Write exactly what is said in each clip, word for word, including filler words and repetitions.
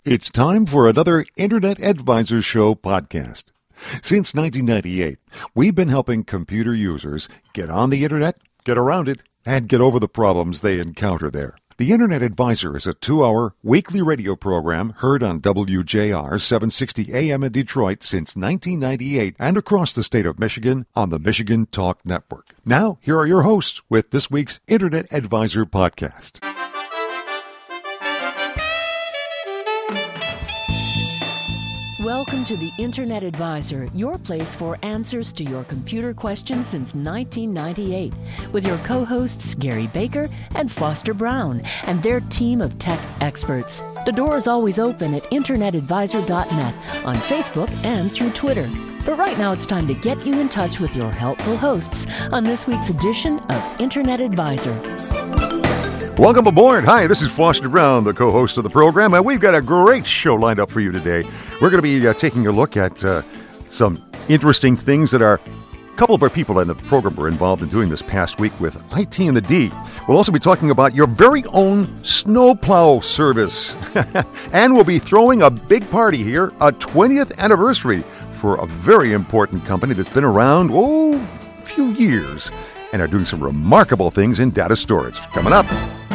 It's time for another Internet Advisor Show podcast. Since nineteen ninety-eight, we've been helping computer users get on the Internet, get around it, and get over the problems they encounter there. The Internet Advisor is a two-hour weekly radio program heard on W J R seven sixty A M in Detroit since nineteen ninety-eight and across the state of Michigan on the Michigan Talk Network. Now, here are your hosts with this week's Internet Advisor podcast. Welcome to the Internet Advisor, your place for answers to your computer questions since nineteen ninety-eight, with your co-hosts Gary Baker and Foster Brown and their team of tech experts. The door is always open at internet advisor dot net, on Facebook and through Twitter. But right now it's time to get you in touch with your helpful hosts on this week's edition of Internet Advisor. Welcome aboard. Hi, this is Foster Brown, the co-host of the program, and we've got a great show lined up for you today. We're going to be uh, taking a look at uh, some interesting things that our a couple of our people in the program were involved in doing this past week with I T and the D. We'll also be talking about your very own snowplow service. And we'll be throwing a big party here, a twentieth anniversary for a very important company that's been around, oh, a few years, and are doing some remarkable things in data storage. Coming up.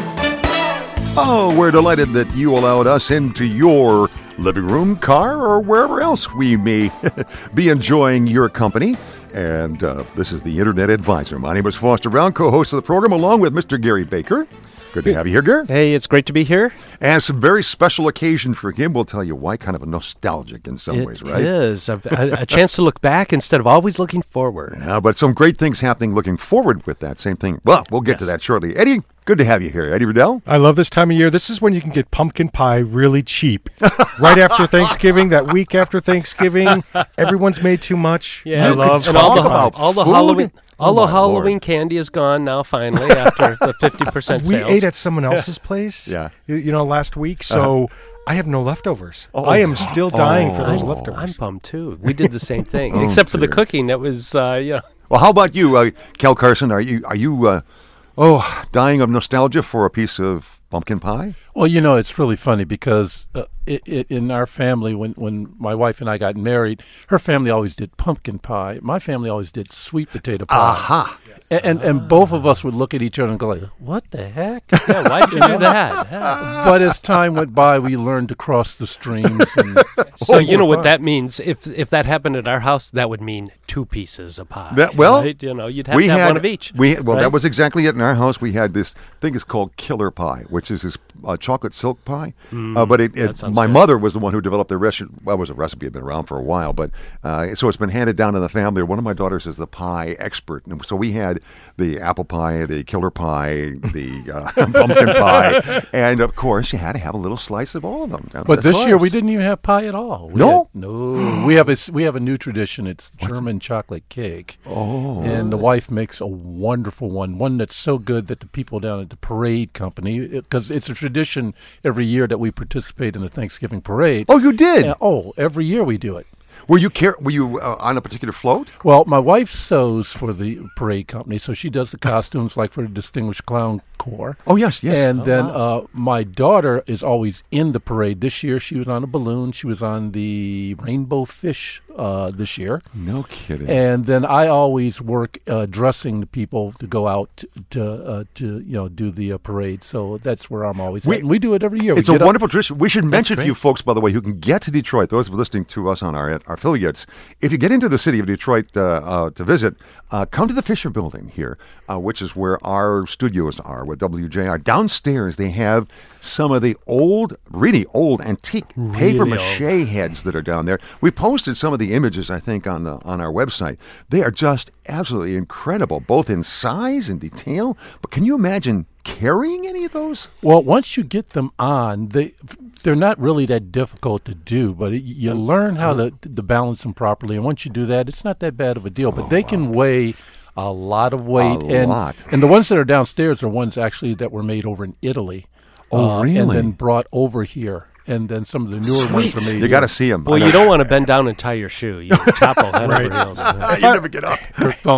Oh, we're delighted that you allowed us into your living room, car, or wherever else we may be enjoying your company. And uh, this is the Internet Advisor. My name is Foster Brown, co-host of the program, along with Mister Gary Baker. Good to have you here, Gary. Hey, it's great to be here. And it's a very special occasion for him. We'll tell you why, kind of a nostalgic in some it ways, right? It is. A, a chance to look back instead of always looking forward. Yeah, but some great things happening looking forward with that same thing. Well, we'll get yes. to that shortly. Eddie, good to have you here. Eddie Riddell? I love this time of year. This is when you can get pumpkin pie really cheap. Right after Thanksgiving, that week after Thanksgiving, everyone's made too much. Yeah, I love and all the, about all the food. Halloween. All Oh, the Halloween Lord. candy is gone now, finally, after the fifty percent We sales. ate at someone else's place, Yeah. you, you know, last week, so Uh-huh. I have no leftovers. Oh. I am still dying for those I'm, leftovers. I'm bummed, too. We did the same thing, Oh, except for the dear. cooking. That was, uh, you know. Well, how about you, uh, Cal Carson? Are you, are you uh, oh, dying of nostalgia for a piece of pumpkin pie? Well, you know, it's really funny because uh, it, it, in our family, when, when my wife and I got married, her family always did pumpkin pie. My family always did sweet potato pie. Aha! And, and and both of us would look at each other and go like, what the heck? Yeah, why did you do that? Yeah. But as time went by, we learned to cross the streams. And So you know we're what fine. that means? If if that happened at our house, that would mean two pieces of pie. That- well, right? You know, you'd have we to have had one of each. We well, right? that was exactly it. In our house, we had this thing is called killer pie, which is this uh, chocolate silk pie. uh, but it, that it sounds my good. mother was the one who developed the recipe. Well, it was a recipe had been around for a while, but uh, so it's been handed down in the family. One of my daughters is the pie expert, and so we had the apple pie, the killer pie, the uh, pumpkin pie, and of course, you had to have a little slice of all of them. But Of this year we course. didn't even have pie at all. We No? had- no. We have a s- we have a new tradition. It's German chocolate cake. Oh. And the wife makes a wonderful one, one that's so good that the people down at the parade company, because it's a tradition every year that we participate in the Thanksgiving parade. Oh, you did? Yeah, oh, every year we do it. Were you care? Were you uh, on a particular float? Well, my wife sews for the parade company, so she does the costumes like for the Distinguished Clown Corps. Oh yes, yes. And then uh, my daughter is always in the parade. This year she was on a balloon. She was on the Rainbow Fish uh, this year. no kidding. And then I always work uh, dressing the people to go out to to, uh, to you know do the uh, parade. So that's where I'm always. We- at. And we do it every year. It's we a get up- wonderful tradition. We should mention to great. you folks, by the way, who can get to Detroit, those listening to us on our, our affiliates, if you get into the city of Detroit uh, uh, to visit, uh, come to the Fisher Building here, uh, which is where our studios are with W J R. Downstairs, they have some of the old, really old, antique paper Really mache heads that are down there. We posted some of the images, I think, on the on our website. They are just absolutely incredible, both in size and detail. But can you imagine carrying any of those? Well, once you get them on, they they're not really that difficult to do, but it, you learn how to, to balance them properly. And once you do that, it's not that bad of a deal. But they can weigh a lot of weight. A and, lot. And the ones that are downstairs are ones actually that were made over in Italy. Oh, uh, really? And then brought over here. And then some of the newer ones are made You got to see them. Well, you don't want to bend down and tie your shoe. You topple head over heels. You never get up. for thunk.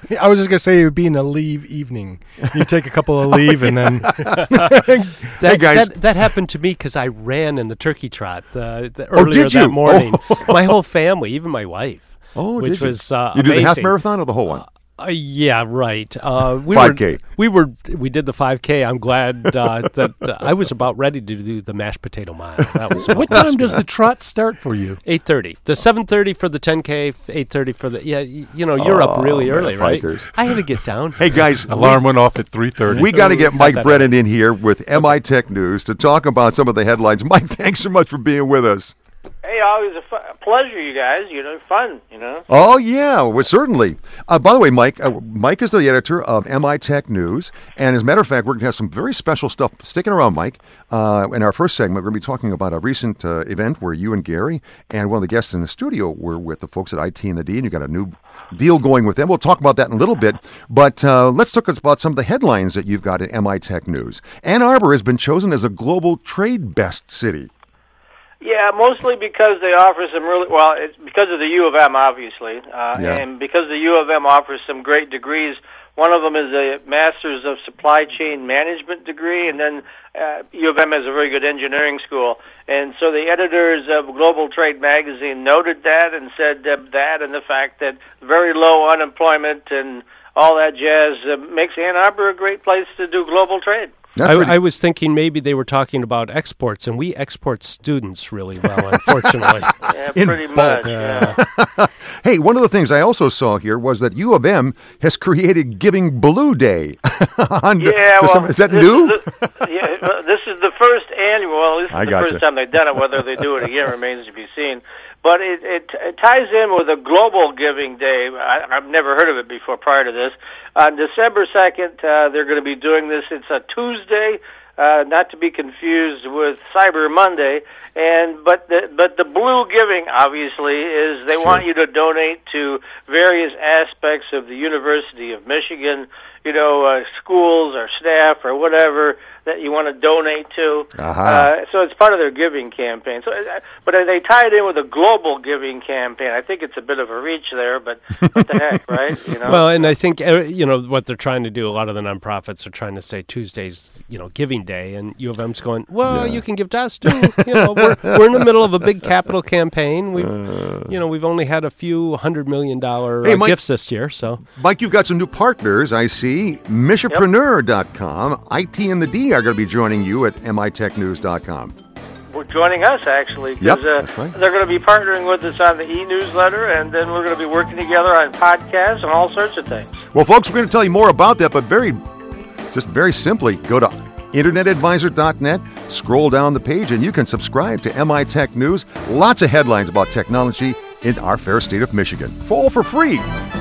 I was just gonna say it would be in a leave evening. You take a couple of leave and then. that, hey guys, that, that happened to me because I ran in the turkey trot uh, the, Oh, earlier did you? that morning. Oh. My whole family, even my wife. oh, which did you? was uh, you do the half amazing. marathon or the whole one? Uh, yeah, right. Uh, we five K. Were, we were we did the five K. I'm glad uh, that uh, I was about ready to do the mashed potato mile. That was What time does the trot start for you? eight thirty. The seven thirty for the ten K, eight thirty for the yeah. y- You know, you're up really man, early, right? bikers. I had to get down. Hey guys, Alarm went off at three thirty. we got to get Mike that Brennan in here with M I Tech News to talk about some of the headlines. Mike, thanks so much for being with us. Hey, always a fu- pleasure, you guys. You know, fun, you know. Oh, yeah, well, certainly. Uh, by the way, Mike, uh, Mike is the editor of M I Tech News. And as a matter of fact, we're going to have some very special stuff sticking around, Mike. Uh, in our first segment, we're going to be talking about a recent uh, event where you and Gary and one of the guests in the studio were with the folks at I T and the D, and you got a new deal going with them. We'll talk about that in a little bit. But uh, let's talk about some of the headlines that you've got at M I Tech News. Ann Arbor has been chosen as a global trade best city. Yeah, mostly because they offer some really, well, it's because of the U of M, obviously, uh, Yeah. and because the U of M offers some great degrees. One of them is a Master's of Supply Chain Management degree, and then uh, U of M has a very good engineering school. And so the editors of Global Trade Magazine noted that and said that, that and the fact that very low unemployment and all that jazz uh, makes Ann Arbor a great place to do global trade. That's I, pretty- I was thinking maybe they were talking about exports, and we export students really well, unfortunately. Yeah, In pretty bulk. much. Yeah. Hey, one of the things I also saw here was that U of M has created Giving Blue Day. On- Yeah, to well, some- is that this new? Is the, yeah, well, this is the first annual. Well, this is I the gotcha. first time they've done it. Whether they do it again remains to be seen. But it, it, it ties in with a global giving day. I, I've never heard of it before prior to this. On December second, uh, they're going to be doing this. It's a Tuesday, uh, not to be confused with Cyber Monday. And but the but the blue giving obviously is they want you to donate to various aspects of the University of Michigan, you know, uh, schools or staff or whatever that you want to donate to. Uh-huh. Uh, so it's part of their giving campaign. So, uh, but they tie it in with a global giving campaign. I think it's a bit of a reach there, but what the heck, right? You know. Well, and I think uh, you know what they're trying to do. A lot of the nonprofits are trying to say Tuesday's, you know, Giving Day, and U of M's going, well, Yeah. you can give to us too. You know, we're, we're in the middle of a big capital campaign. We've, Uh. you know, we've only had a few hundred million dollar Hey, uh, Mike- gifts this year. So Mike, you've got some new partners, I see. Missionpreneur dot com, I T and the D are going to be joining you at M I Tech News dot com. We're joining us, actually, Yep, because uh, that's right. they're going to be partnering with us on the e-newsletter, and then we're going to be working together on podcasts and all sorts of things. Well, folks, we're going to tell you more about that, but very, just very simply, go to internet advisor dot net, scroll down the page, and you can subscribe to M I Tech News. Lots of headlines about technology in our fair state of Michigan, all for free.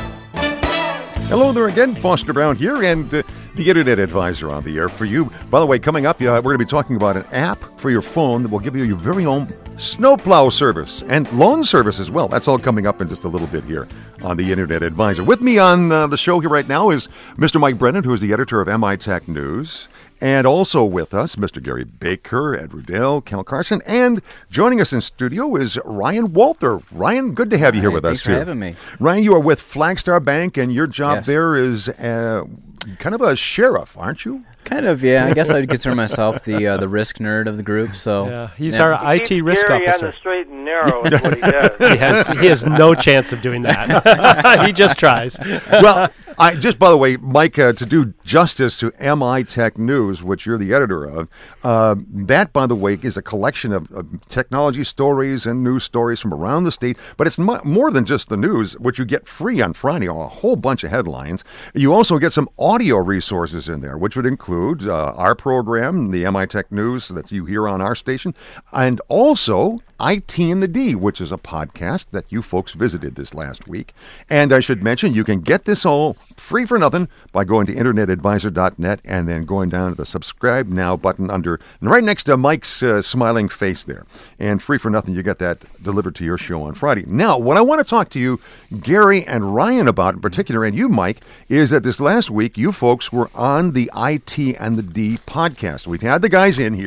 Hello there again, Foster Brown here, and uh, the Internet Advisor on the air for you. By the way, coming up, uh, we're going to be talking about an app for your phone that will give you your very own snowplow service and lawn service as well. That's all coming up in just a little bit here on the Internet Advisor. With me on uh, the show here right now is Mister Mike Brennan, who is the editor of M I Tech News. And also with us, Mister Gary Baker, Ed Rudell, Cal Carson, and joining us in studio is Ryan Walther. Ryan, good to have you here Hi, with thanks us for too. having me. Ryan, you are with Flagstar Bank, and your job Yes. there is uh, kind of a sheriff, aren't you? Kind of, yeah. I guess I'd consider myself the uh, the risk nerd of the group. So yeah, he's yeah. our I T Keeps risk Gary officer. on the straight and narrow is what he does. He has he has no chance of doing that. He just tries. Well, I just by the way, Mike, uh, to do justice to M I Tech News, which you're the editor of, uh, that by the way is a collection of, of technology stories and news stories from around the state. But it's mu- more than just the news, which you get free on Friday, a whole bunch of headlines. You also get some audio resources in there, which would include uh, our program, the M I Tech News that you hear on our station, and also I T and the D, which is a podcast that you folks visited this last week. And I should mention, you can get this all free for nothing by going to internet advisor dot net and then going down to the subscribe now button under, right next to Mike's uh, smiling face there. And free for nothing, you get that delivered to your show on Friday. Now, what I want to talk to you, Gary and Ryan, about in particular, and you, Mike, is that this last week, you folks were on the I T and the D podcast. We've had the guys in here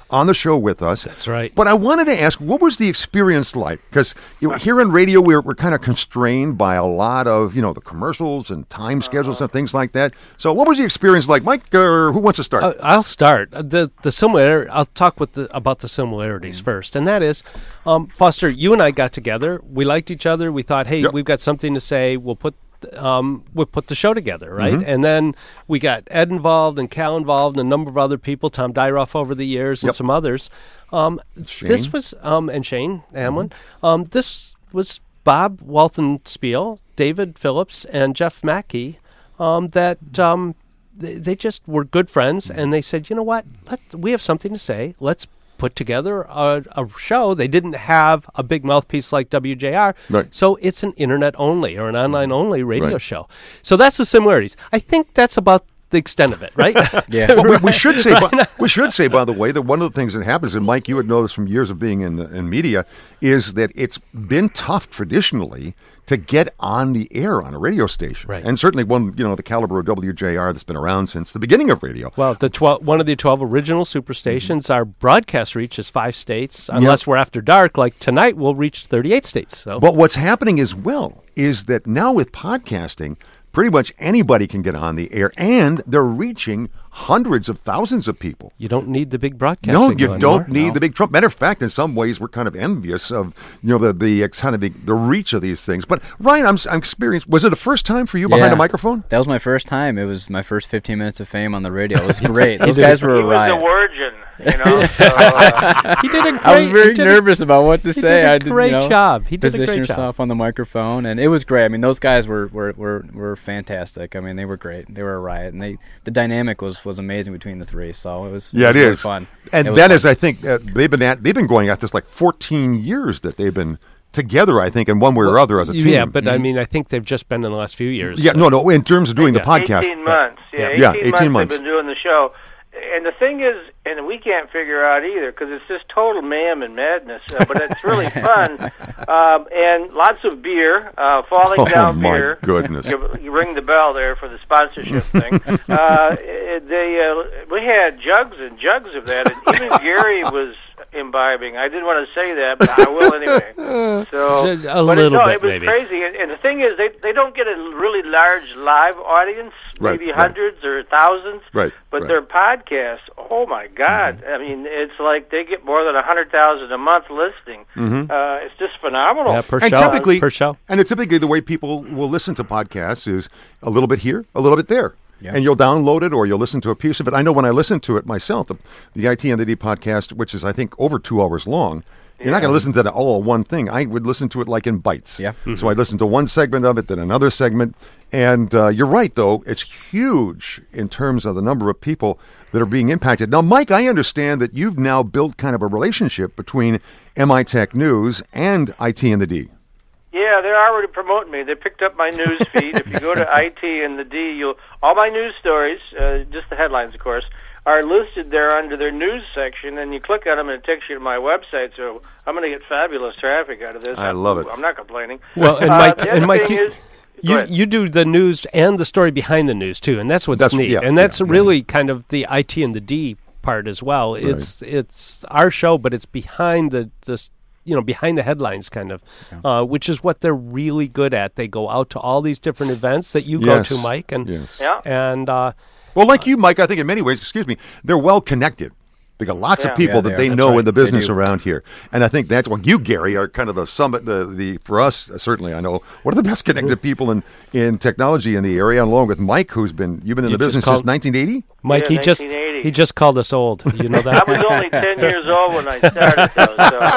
on the show with us. That's right. But I wanted to ask, what was the experience like? Because you know, here in radio, we're, we're kind of constrained by a lot of, you know, the commercials and time schedules and things like that. So what was the experience like? Mike, uh, who wants to start? Uh, I'll start. Uh, The the similar. I'll talk with the, about the similarities first, and that is, um, Foster, you and I got together. We liked each other. We thought, hey, Yep. we've got something to say. We'll put um, we'll put the show together, right? Mm-hmm. And then we got Ed involved and Cal involved and a number of other people, Tom Dyroff over the years and Yep. some others. Um, Shane. this was um, and Shane Amlin. Um, this was Bob Walthenspiel, David Phillips, and Jeff Mackey. Um, that um, they, they just were good friends, and they said, you know what? Let, we have something to say. Let's put together a, a show. They didn't have a big mouthpiece like W J R, Right. so it's an internet only or an online only radio Right. show. So that's the similarities. I think that's about the extent of it, right? Yeah. Well, we, we should say, by, we should say, by the way, that one of the things that happens, and Mike, you would know this from years of being in in media, is that it's been tough traditionally to get on the air on a radio station, Right. and certainly one, you know, the caliber of W J R that's been around since the beginning of radio. Well, the twelve, one of the twelve original superstations, our broadcast reach is five states. Unless we're after dark, like tonight, we'll reach thirty-eight states. So But what's happening as well is that now with podcasting, pretty much anybody can get on the air, and they're reaching hundreds of thousands of people. you don't need the big broadcast. No, signal you don't anymore. need No. the big Trump. Matter of fact, in some ways, we're kind of envious of you know the the uh, kind of the, the reach of these things. But Ryan, I'm I'm experienced. Was it the first time for you behind Yeah. a microphone? That was my first time. It was my first fifteen minutes of fame on the radio. It was great. Those did guys it. were He a was a riot. virgin, you know. So, uh, He did a great. I was he very did a- nervous about what to he say. did a I did, great you know, job. He did a position great job. yourself on the microphone, and it was great. I mean, those guys were, were, were, were fantastic. I mean, they were great. They were a riot, and they the dynamic was, was amazing between the three. So it was Yeah, it it was really is fun. And It was that fun. is, I think, uh, they've been at they've been going at this like fourteen years that they've been together. I think in one way or other as a team. Yeah, but I mean, I think they've just been in the last few years. yeah, no, no. In terms of doing the Yeah. podcast, eighteen months. Yeah, Yeah, eighteen, eighteen months, months. they've been doing the show. And the thing is, and we can't figure out either, because it's just total mayhem and madness, uh, but it's really fun. Um, and lots of beer, uh, falling Oh, down my beer. goodness. You, you ring the bell there for the sponsorship thing. Uh, it- they, uh, we had jugs and jugs of that, and even Gary was imbibing. I didn't want to say that, but I will anyway. So, A but little it, no, bit, it was maybe. crazy. And, and the thing is, they they don't get a really large live audience, Right, maybe right. hundreds or thousands. Right, But right. their podcasts, oh my God! I mean, it's like they get more than a hundred thousand a month listening. Uh, it's just phenomenal. Yeah, per and show. typically, per show. and it's typically the way people will listen to podcasts is a little bit here, a little bit there. Yeah. And you'll download it or you'll listen to a piece of it. I know when I listen to it myself, the, the I T and the D podcast, which is, I think, over two hours long, you're not going to listen to that all one thing. I would listen to it like in bites. Yeah. So I'd listen to one segment of it, then another segment. And uh, you're right, though. It's huge in terms of the number of people that are being impacted. Now, Mike, I understand that you've now built kind of a relationship between M I Tech News and I T and the D. Yeah, they're already promoting me. They picked up my news feed. If you go to I T and the D, you'll all my news stories, uh, just the headlines, of course, are listed there under their news section, and you click on them and it takes you to my website. So I'm going to get fabulous traffic out of this. I love it. I'm not complaining. Well, and Uh, Mike, the and other Mike, thing you, is- Go you, ahead. you do the news and the story behind the news too, and that's what's That's- neat. yeah, and that's yeah, really kind of the I T and the D part as well. It's it's our show, but it's behind the this you know behind the headlines kind of, uh, which is what they're really good at. They go out to all these different events that you go Yes. to, Mike, and Yes. Yeah. and uh, Well, like you, Mike, I think in many ways, excuse me, they're well connected. They got lots Yeah. of people Yeah, that they they are. That's know right. in the They business do. around here, and I think that's well, you, Gary, are kind of the summit. The the for us, uh, certainly, I know one of the best connected people in, in technology in the area, along with Mike, who's been you've been in You the just business called- since nineteen eighty. Mike, Yeah, he just nineteen eighty. he just called us old. You know I that. was only ten years old when I started, though. So,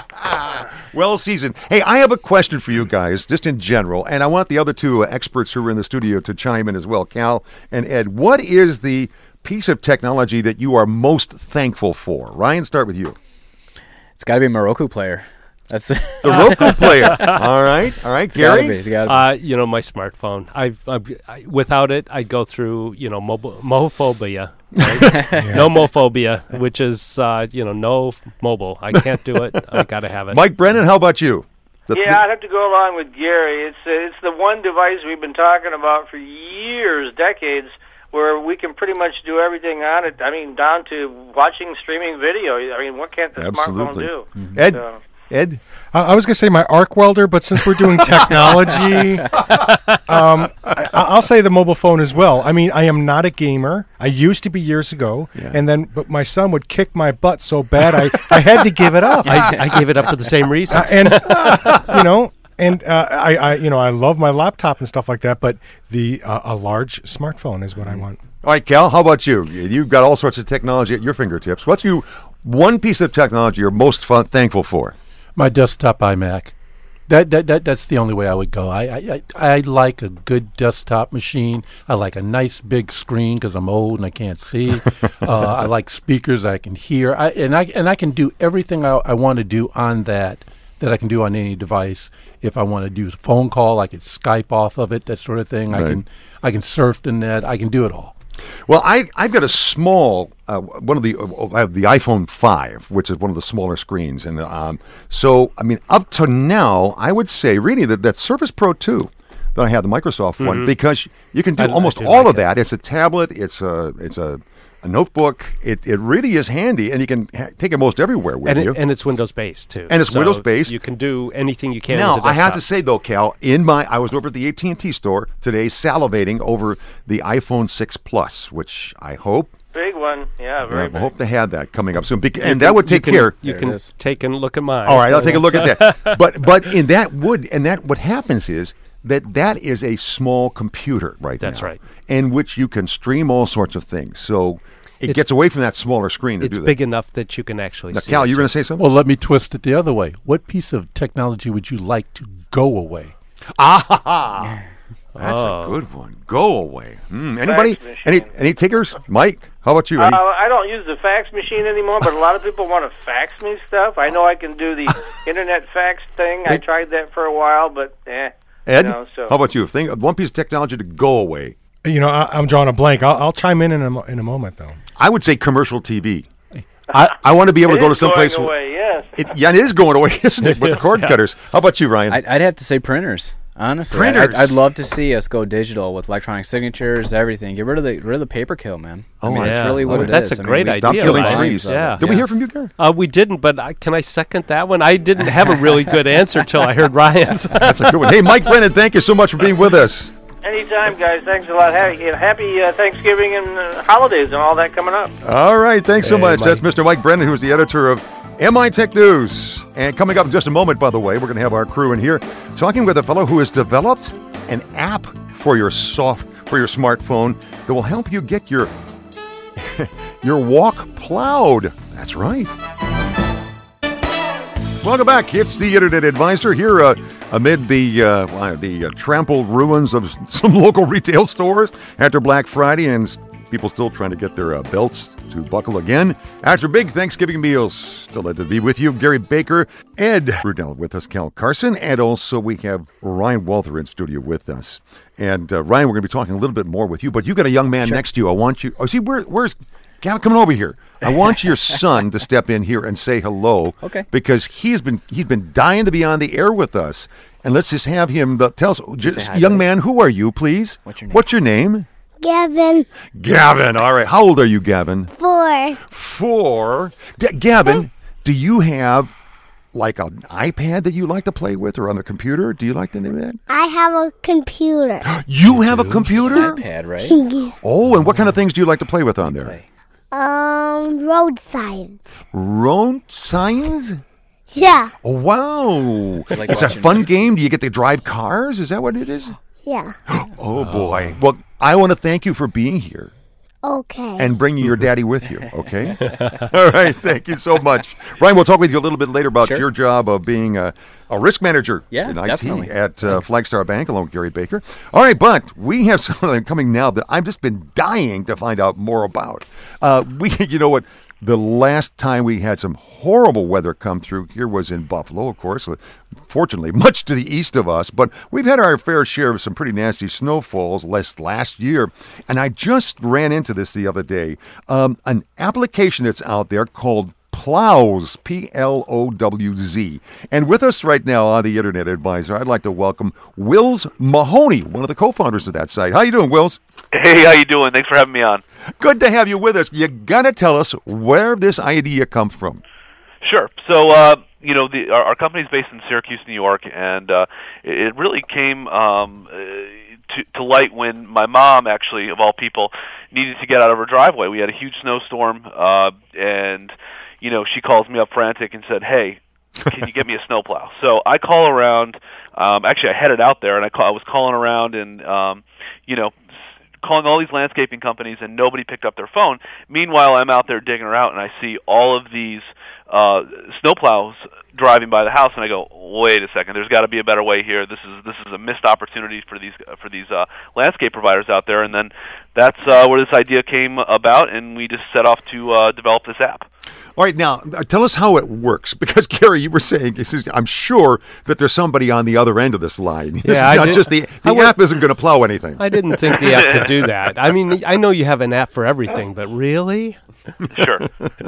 uh, Well seasoned. Hey, I have a question for you guys, just in general, and I want the other two uh, experts who are in the studio to chime in as well, Cal and Ed. What is the piece of technology that you are most thankful for? Ryan, start with you. It's got to be a Moroku player. That's The Roku player. All right, all right, It's gotta be. Gary. It's gotta be. Uh, you know, my smartphone. I've, I've I, without it, I go through you know mobile mophobia, right? No mophobia, which is uh, you know no f- mobile. I can't do it. I gotta have it. Mike Brennan, how about you? The- yeah, I'd have to go along with Gary. It's uh, it's the one device we've been talking about for years, decades, where we can pretty much do everything on it. I mean, down to watching streaming video. I mean, what can't the Absolutely. smartphone do? Mm-hmm. Ed, So, Ed, Uh, I was going to say my arc welder, but since we're doing technology, um, I, I'll say the mobile phone as well. I mean, I am not a gamer. I used to be years ago, Yeah. and then but my son would kick my butt so bad I, I had to give it up. I, I gave it up for the same reason. Uh, and you know, and uh, I, I, you know, I love my laptop and stuff like that. But the uh, a large smartphone is what I want. all right, Cal, how about you? You've got all sorts of technology at your fingertips. What's you one piece of technology you're most fun, thankful for? My desktop iMac. That, that that that's the only way I would go. I I, I, I like a good desktop machine. I like a nice big screen because I'm old and I can't see. uh, I like speakers I can hear. I and I and I can do everything I, I want to do on that that I can do on any device. If I want to do a phone call, I can Skype off of it. That sort of thing. I Right. can I can surf the net. I can do it all. Well, I, I've got a small, uh, one of the, uh, I have the iPhone five, which is one of the smaller screens. And um, so, I mean, up to now, I would say really that that Surface Pro two that I have, the Microsoft one, because you can do I- I almost do all like of it. that. It's a tablet, it's a, it's a, a notebook. It, it really is handy, and you can ha- take it most everywhere with and, you. it, and it's Windows based too. And it's So Windows-based. You can do anything you can. Now, with the I have to desktop. say, though, Cal, in my, I was over at the A T and T store today salivating over the iPhone six Plus, which I hope, big one. Yeah, very I big. hope to have that coming up soon. Bec- and that would take you can, care. You There can it is. take and look at mine. All right, I'll take a look at that. But but in that would and that what happens is that that is a small computer right That's now, right. in which you can stream all sorts of things. So it It's- gets away from that smaller screen to It's do that. big enough that you can actually Now, see. Cal, it, you were too. going to say something? Well, let me twist it the other way. What piece of technology would you like to go away? Ah, that's Oh. a good one. Go away. Hmm, anybody? Fax Any machine. any takers? Mike, how about you? Uh, Any- I don't use the fax machine anymore, but a lot of people want to fax me stuff. I know I can do the internet fax thing. I tried that for a while, but eh. Ed, you know, so. how about you? Think one piece of technology to go away. You know, I, I'm drawing a blank. I'll, I'll chime in in a, mo- in a moment, though. I would say commercial T V. I, I want to be able to It go to is some place. going where- away, yes. It, yeah, it is going away, isn't it? With the cord Yeah. cutters. How about you, Ryan? I'd, I'd have to say printers. Honestly, I'd- Printers? I'd, I'd love to see us go digital with electronic signatures, everything. Get rid of the get rid of the paper kill, man. Oh, I mean, that's yeah. really what Oh, it is. that's a I mean, great we- idea, Stop killing Ryan. trees. Yeah. Did we Yeah. hear from you, Gary? Uh, we didn't, but I, can I second that one? I didn't have a really good answer till I heard Ryan's. That's a good one. Hey, Mike Brennan, thank you so much for being with us. Anytime, guys. Thanks a lot. Happy, happy uh, Thanksgiving and uh, holidays and all that coming up. All right, thanks so Hey, much. Mike. That's Mister Mike Brennan, who's the editor of M I Tech News. And coming up in just a moment, by the way, we're going to have our crew in here talking with a fellow who has developed an app for your soft for your smartphone that will help you get your your walk plowed. That's right. Welcome back. It's the Internet Advisor here uh, amid the uh, why, the uh, trampled ruins of some local retail stores after Black Friday, and s- people still trying to get their uh, belts to buckle again after big Thanksgiving meals. Delighted to be with you, Gary Baker, Ed Rudell with us, Cal Carson, and also we have Ryan Walther in studio with us. And uh, Ryan, we're going to be talking a little bit more with you, but you got a young man next to you. I want you. Oh, see, where, where's Cal? Coming over here. I want your son to step in here and say hello. Okay. Because he's been he's been dying to be on the air with us, and let's just have him uh, tell us, just, hi, young buddy. man, who are you, please? What's your name? What's your name? Gavin, Gavin. All right. How old are you, Gavin? four. Four. G- Gavin, do you have like an iPad that you like to play with, or on the computer? Do you like to do that? I have a computer. You have a computer? iPad, right? Oh, and what kind of things do you like to play with on there? Play. um, road signs. Road signs? Yeah, Oh, wow. like It's a watching fun game. Do you get to drive cars? Is that what it is? yeah. Oh, boy. Well, I want to thank you for being here Okay. and bringing your daddy with you, okay? All right. Thank you so much. Ryan, we'll talk with you a little bit later about Sure. your job of being a, a risk manager Yeah, in I T definitely. at uh, Flagstar Bank along with Gary Baker. All right, but we have something coming now that I've just been dying to find out more about. Uh, we, you know what? The last time we had some horrible weather come through here was in Buffalo, of course, fortunately, much to the east of us. But we've had our fair share of some pretty nasty snowfalls last, last year. And I just ran into this the other day. Um, an application that's out there called Plowz, P L O W Z. And with us right now on the Internet Advisor, I'd like to welcome Wills Mahoney, one of the co-founders of that site. How you doing, Wills? Hey, how you doing? Thanks for having me on. Good to have you with us. You gotta tell us where this idea comes from. Sure. So, uh, you know, the, our, our company's based in Syracuse, New York, and uh, it really came um, uh, to, to light when my mom, actually, of all people, needed to get out of her driveway. We had a huge snowstorm, uh, and, you know, she calls me up frantic and said, hey, can you get me a snowplow? So I call around. Um, actually, I headed out there, and I, call, I was calling around and, um, you know, calling all these landscaping companies, and nobody picked up their phone. Meanwhile, I'm out there digging around, and I see all of these uh, snowplows driving by the house, and I go, wait a second, there's got to be a better way here. This is this is a missed opportunity for these for these uh, landscape providers out there. And then that's uh, where this idea came about, and we just set off to uh, develop this app. All right, now, uh, tell us how it works. Because, Gary, you were saying, this is, I'm sure that there's somebody on the other end of this line. This Yeah, is I not did- just the, I the would- app isn't going to plow anything. I didn't think the app could do that. I mean, I know you have an app for everything, but really? Sure.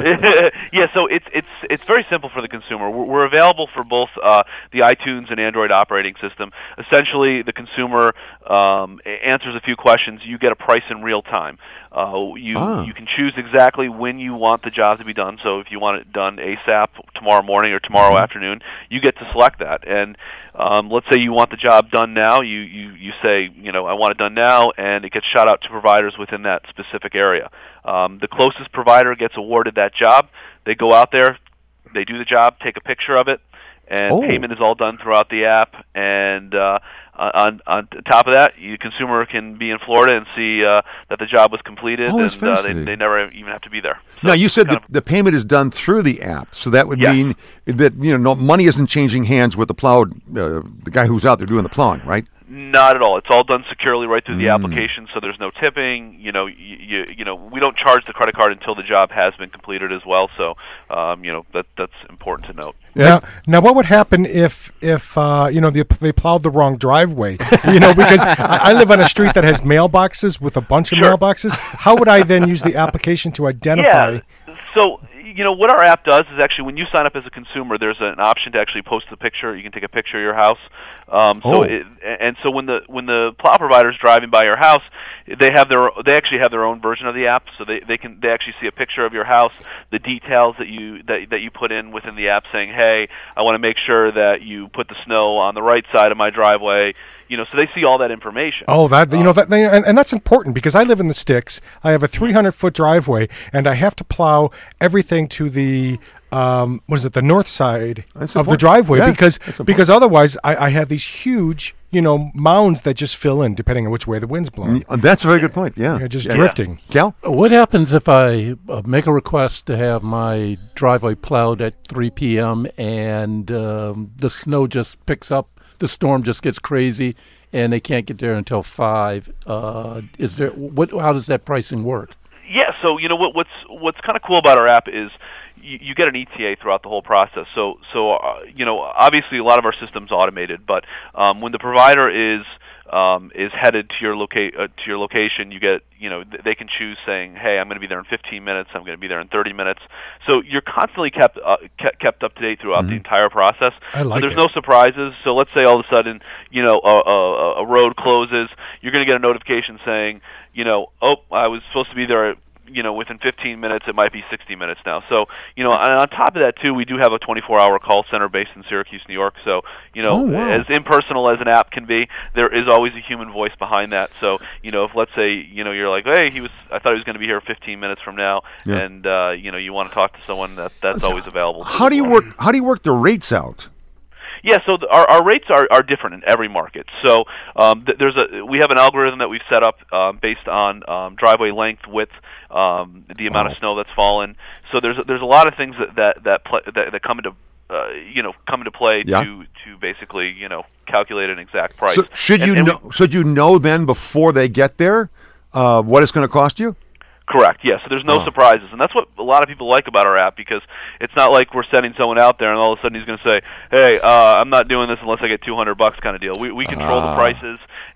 Yeah, so it's it's it's very simple for the consumer. We're, we're available for both uh, the iTunes and Android operating system. Essentially, the consumer um, a- answers a few questions. You get a price in real time. Uh, you Ah. you can choose exactly when you want the job to be done. So if you want it done ASAP, tomorrow morning or tomorrow afternoon, you get to select that. And um, let's say you want the job done now. You, you you say, you know, I want it done now, and it gets shot out to providers within that specific area. Um, the closest provider gets awarded that job. They go out there, they do the job, take a picture of it, and Oh. payment is all done throughout the app. And uh, on on top of that, you consumer can be in Florida and see uh, that the job was completed, Oh, that's and uh, they, fascinating. they never even have to be there. So Now, you it's said kind that the payment is done through the app, so that would Yes. mean that, you know, no, money isn't changing hands with the plow, uh, the guy who's out there doing the plowing, right? Not at all. It's all done securely right through the Mm. application, so there's no tipping. You know, you, you you know, we don't charge the credit card until the job has been completed as well. So, um, you know, that that's important to note. Now, now, what would happen if, if uh, you know, they, they plowed the wrong driveway? You know, because I, I live on a street that has mailboxes with a bunch of Sure. mailboxes. How would I then use the application to identify? Yeah. So, you know, what our app does is actually when you sign up as a consumer, there's an option to actually post the picture. You can take a picture of your house. Um, so Oh. it, and so when the when the plow provider's driving by your house, they have their they actually have their own version of the app. So they, they can they actually see a picture of your house, the details that you that that you put in within the app, saying, hey, I want to make sure that you put the snow on the right side of my driveway. You know, so they see all that information. Oh, that you know that, and, and that's important because I live in the sticks. I have a three hundred foot driveway, and I have to plow everything to the um, what is it, the north side That's of the important. driveway Yeah, because that's important. because otherwise I, I have these huge you know mounds that just fill in depending on which way the wind's blowing. Uh, That's a very good point, yeah. You're just Yeah. drifting. Cal? What happens if I uh, make a request to have my driveway plowed at three p.m. and um, the snow just picks up, the storm just gets crazy, and they can't get there until five? Uh, is there what? How does that pricing work? Yeah, so you know what, what's what's kind of cool about our app is you, you get an E T A throughout the whole process. So so uh, you know obviously a lot of our system's automated, but um, when the provider is um, is headed to your loca- uh, to your location, you get you know th- they can choose saying, hey, I'm going to be there in fifteen minutes, I'm going to be there in thirty minutes. So you're constantly kept uh, kept, kept up to date throughout the entire process. I like so there's it. no surprises. So let's say all of a sudden you know a, a, a road closes, you're going to get a notification saying, you know, oh, I was supposed to be there, you know, within fifteen minutes, it might be sixty minutes now. So, you know, and on top of that, too, we do have a twenty-four hour call center based in Syracuse, New York. So, you know, Oh, wow. as impersonal as an app can be, there is always a human voice behind that. So, you know, if let's say, you know, you're like, hey, he was, I thought he was going to be here fifteen minutes from now, Yeah. and, uh, you know, you want to talk to someone, that that's always available. too How as do you well. work? How do you work the rates out? Yeah, so th- our our rates are, are different in every market. So um, th- there's a we have an algorithm that we've set up um, based on um, driveway length, width, um, the amount Wow. of snow that's fallen. So there's there's a lot of things that that that, pl- that, that come into uh, you know come into play Yeah. to to basically you know calculate an exact price. So should And- you and we- know? Should you know then before they get there uh, what it's going to cost you? Correct. Yeah. So there's no Oh. surprises, and that's what a lot of people like about our app, because it's not like we're sending someone out there and all of a sudden he's going to say, "Hey, uh, I'm not doing this unless I get two hundred bucks," kind of deal. We we control Ah. the prices,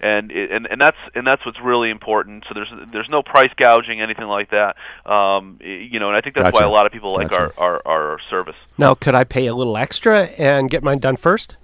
and it, and and that's and that's what's really important. So there's there's no price gouging, anything like that. Um, you know, and I think that's Gotcha. why a lot of people like Gotcha. our, our our service. Now, could I pay a little extra and get mine done first?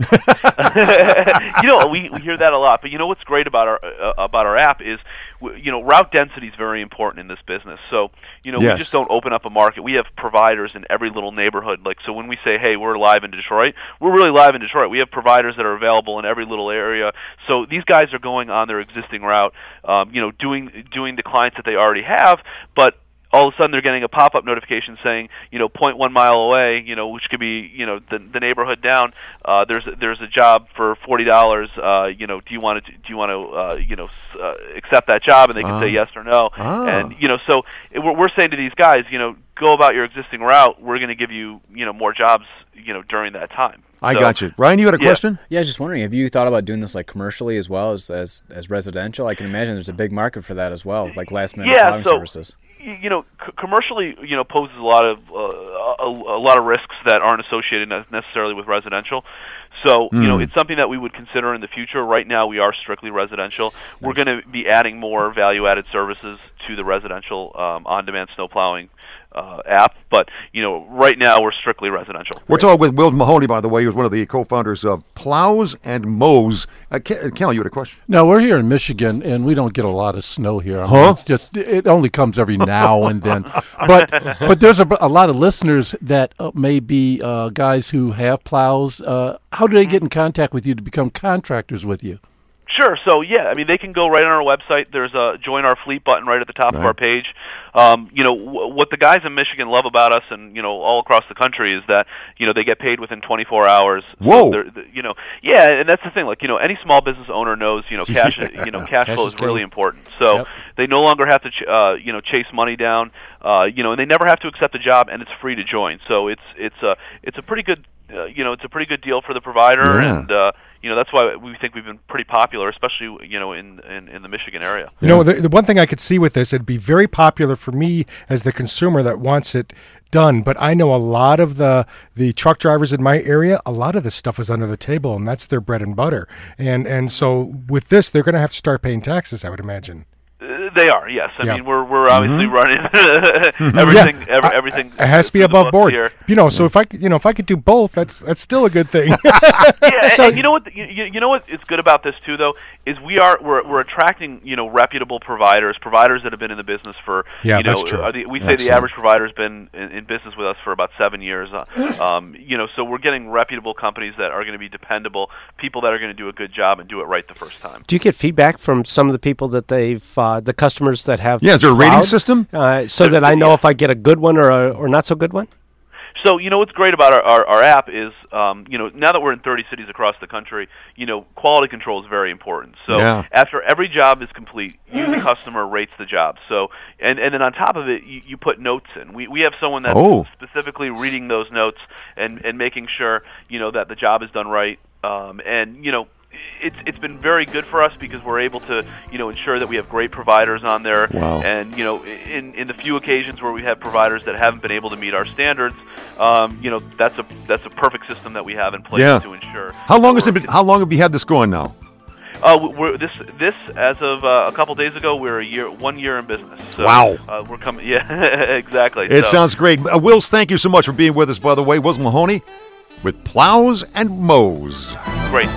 You know, we, we hear that a lot. But you know what's great about our uh, about our app is, w- you know, route density is very important in this business. So, you know, Yes. we just don't open up a market. We have providers in every little neighborhood. Like, so when we say, hey, we're live in Detroit, we're really live in Detroit. We have providers that are available in every little area. So these guys are going on their existing route, um, you know, doing doing the clients that they already have, but all of a sudden they're getting a pop-up notification saying, you know, zero point one mile away, you know, which could be, you know, the, the neighborhood down. Uh, there's there's a job for forty dollars. Uh, you know, do you want to do you want to uh, you know s- uh, accept that job? And they can Ah. say yes or no. Ah. And you know, so it, we're, we're saying to these guys, you know, go about your existing route. We're going to give you, you know, more jobs, you know, during that time. I So- got you. Ryan, you had a Yeah. question? Yeah, I was just wondering, have you thought about doing this like commercially as well as as, as residential? I can imagine there's a big market for that as well, like last minute Yeah, plowing so- services. y- you know, c- commercially, you know, poses a lot of uh, a, a lot of risks that aren't associated ne- necessarily with residential. So, you know, Mm. it's something that we would consider in the future. Right now, we are strictly residential. We're going to be adding more value-added services to the residential um, on-demand snow plowing uh, app, but you know, right now we're strictly residential. We're talking with Will Mahoney, by the way, who's one of the co-founders of Plows and Mows. Uh, Ke- Cal, you had a question? No, we're here in Michigan, and we don't get a lot of snow here. I mean, Huh? It's just it only comes every now and then. But but there's a, a lot of listeners that uh, may be uh, guys who have plows. Uh, how do they get in contact with you to become contractors with you? Sure. So yeah, I mean, they can go right on our website. There's a join our fleet button right at the top Right. of our page. Um, you know, w- what the guys in Michigan love about us, and you know, all across the country, is that you know they get paid within twenty-four hours. So Whoa. they're- th- you know, yeah, and that's the thing. Like, you know, any small business owner knows, you know, cash, Yeah. you know, cash, Cash flow is is really king. important. So Yep. they no longer have to, ch- uh, you know, chase money down. Uh, you know, and they never have to accept a job, and it's free to join. So it's it's a it's a pretty good, uh, you know, it's a pretty good deal for the provider, Yeah. and uh, you know, that's why we think we've been pretty popular, especially you know in in, in the Michigan area. You know, the, the one thing I could see with this, it'd be very popular for me as the consumer that wants it done. But I know a lot of the the truck drivers in my area, a lot of this stuff is under the table, and that's their bread and butter. And and so with this, they're going to have to start paying taxes, I would imagine. Uh, They are, yes. I Yeah. mean, we're we're obviously Mm-hmm. running everything. Yeah. every, I- everything. It has to be through the above books board. here. You know, so if I could, you know, if I could do both, that's that's still a good thing. Yeah, and, and you know what? You, you you know what is good about this too, though, is we are we're we're attracting you know reputable providers, providers that have been in the business for Yeah, you know that's true. uh, the, we say Excellent. the average provider's been in, in business with us for about seven years. Uh, um, you know, so we're getting reputable companies that are going to be dependable, people that are going to do a good job and do it right the first time. Do you get feedback from some of the people that they've, uh, the customers that have? Yeah, is there a rating plowed, system? Uh, so that I know if I get a good one or a or not so good one? So, you know, what's great about our, our, our app is, um, you know, now that we're in thirty cities across the country, you know, quality control is very important. So Yeah. after every job is complete, you, the customer, rates the job. So, and, and then on top of it, you, you put notes in. We, we have someone that's Oh. specifically reading those notes and, and making sure, you know, that the job is done right. Um, and, you know, it's it's been very good for us because we're able to you know ensure that we have great providers on there. Wow. And you know in in the few occasions where we have providers that haven't been able to meet our standards, um, you know that's a that's a perfect system that we have in place Yeah. to ensure. How long that has it we're- been? How long have you had this going now? Uh, we're this this as of uh, a couple days ago, we're a year one year in business. So, Wow. Uh, we're coming. Yeah, exactly. It So- sounds great. Uh, Wills, thank you so much for being with us, by the way. Wills Mahoney with Plows and Mows. great.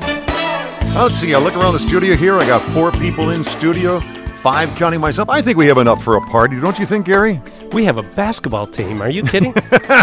Let's see. I look around the studio here. I got four people in studio, five counting myself. I think we have enough for a party, don't you think, Gary? We have a basketball team. Are you kidding?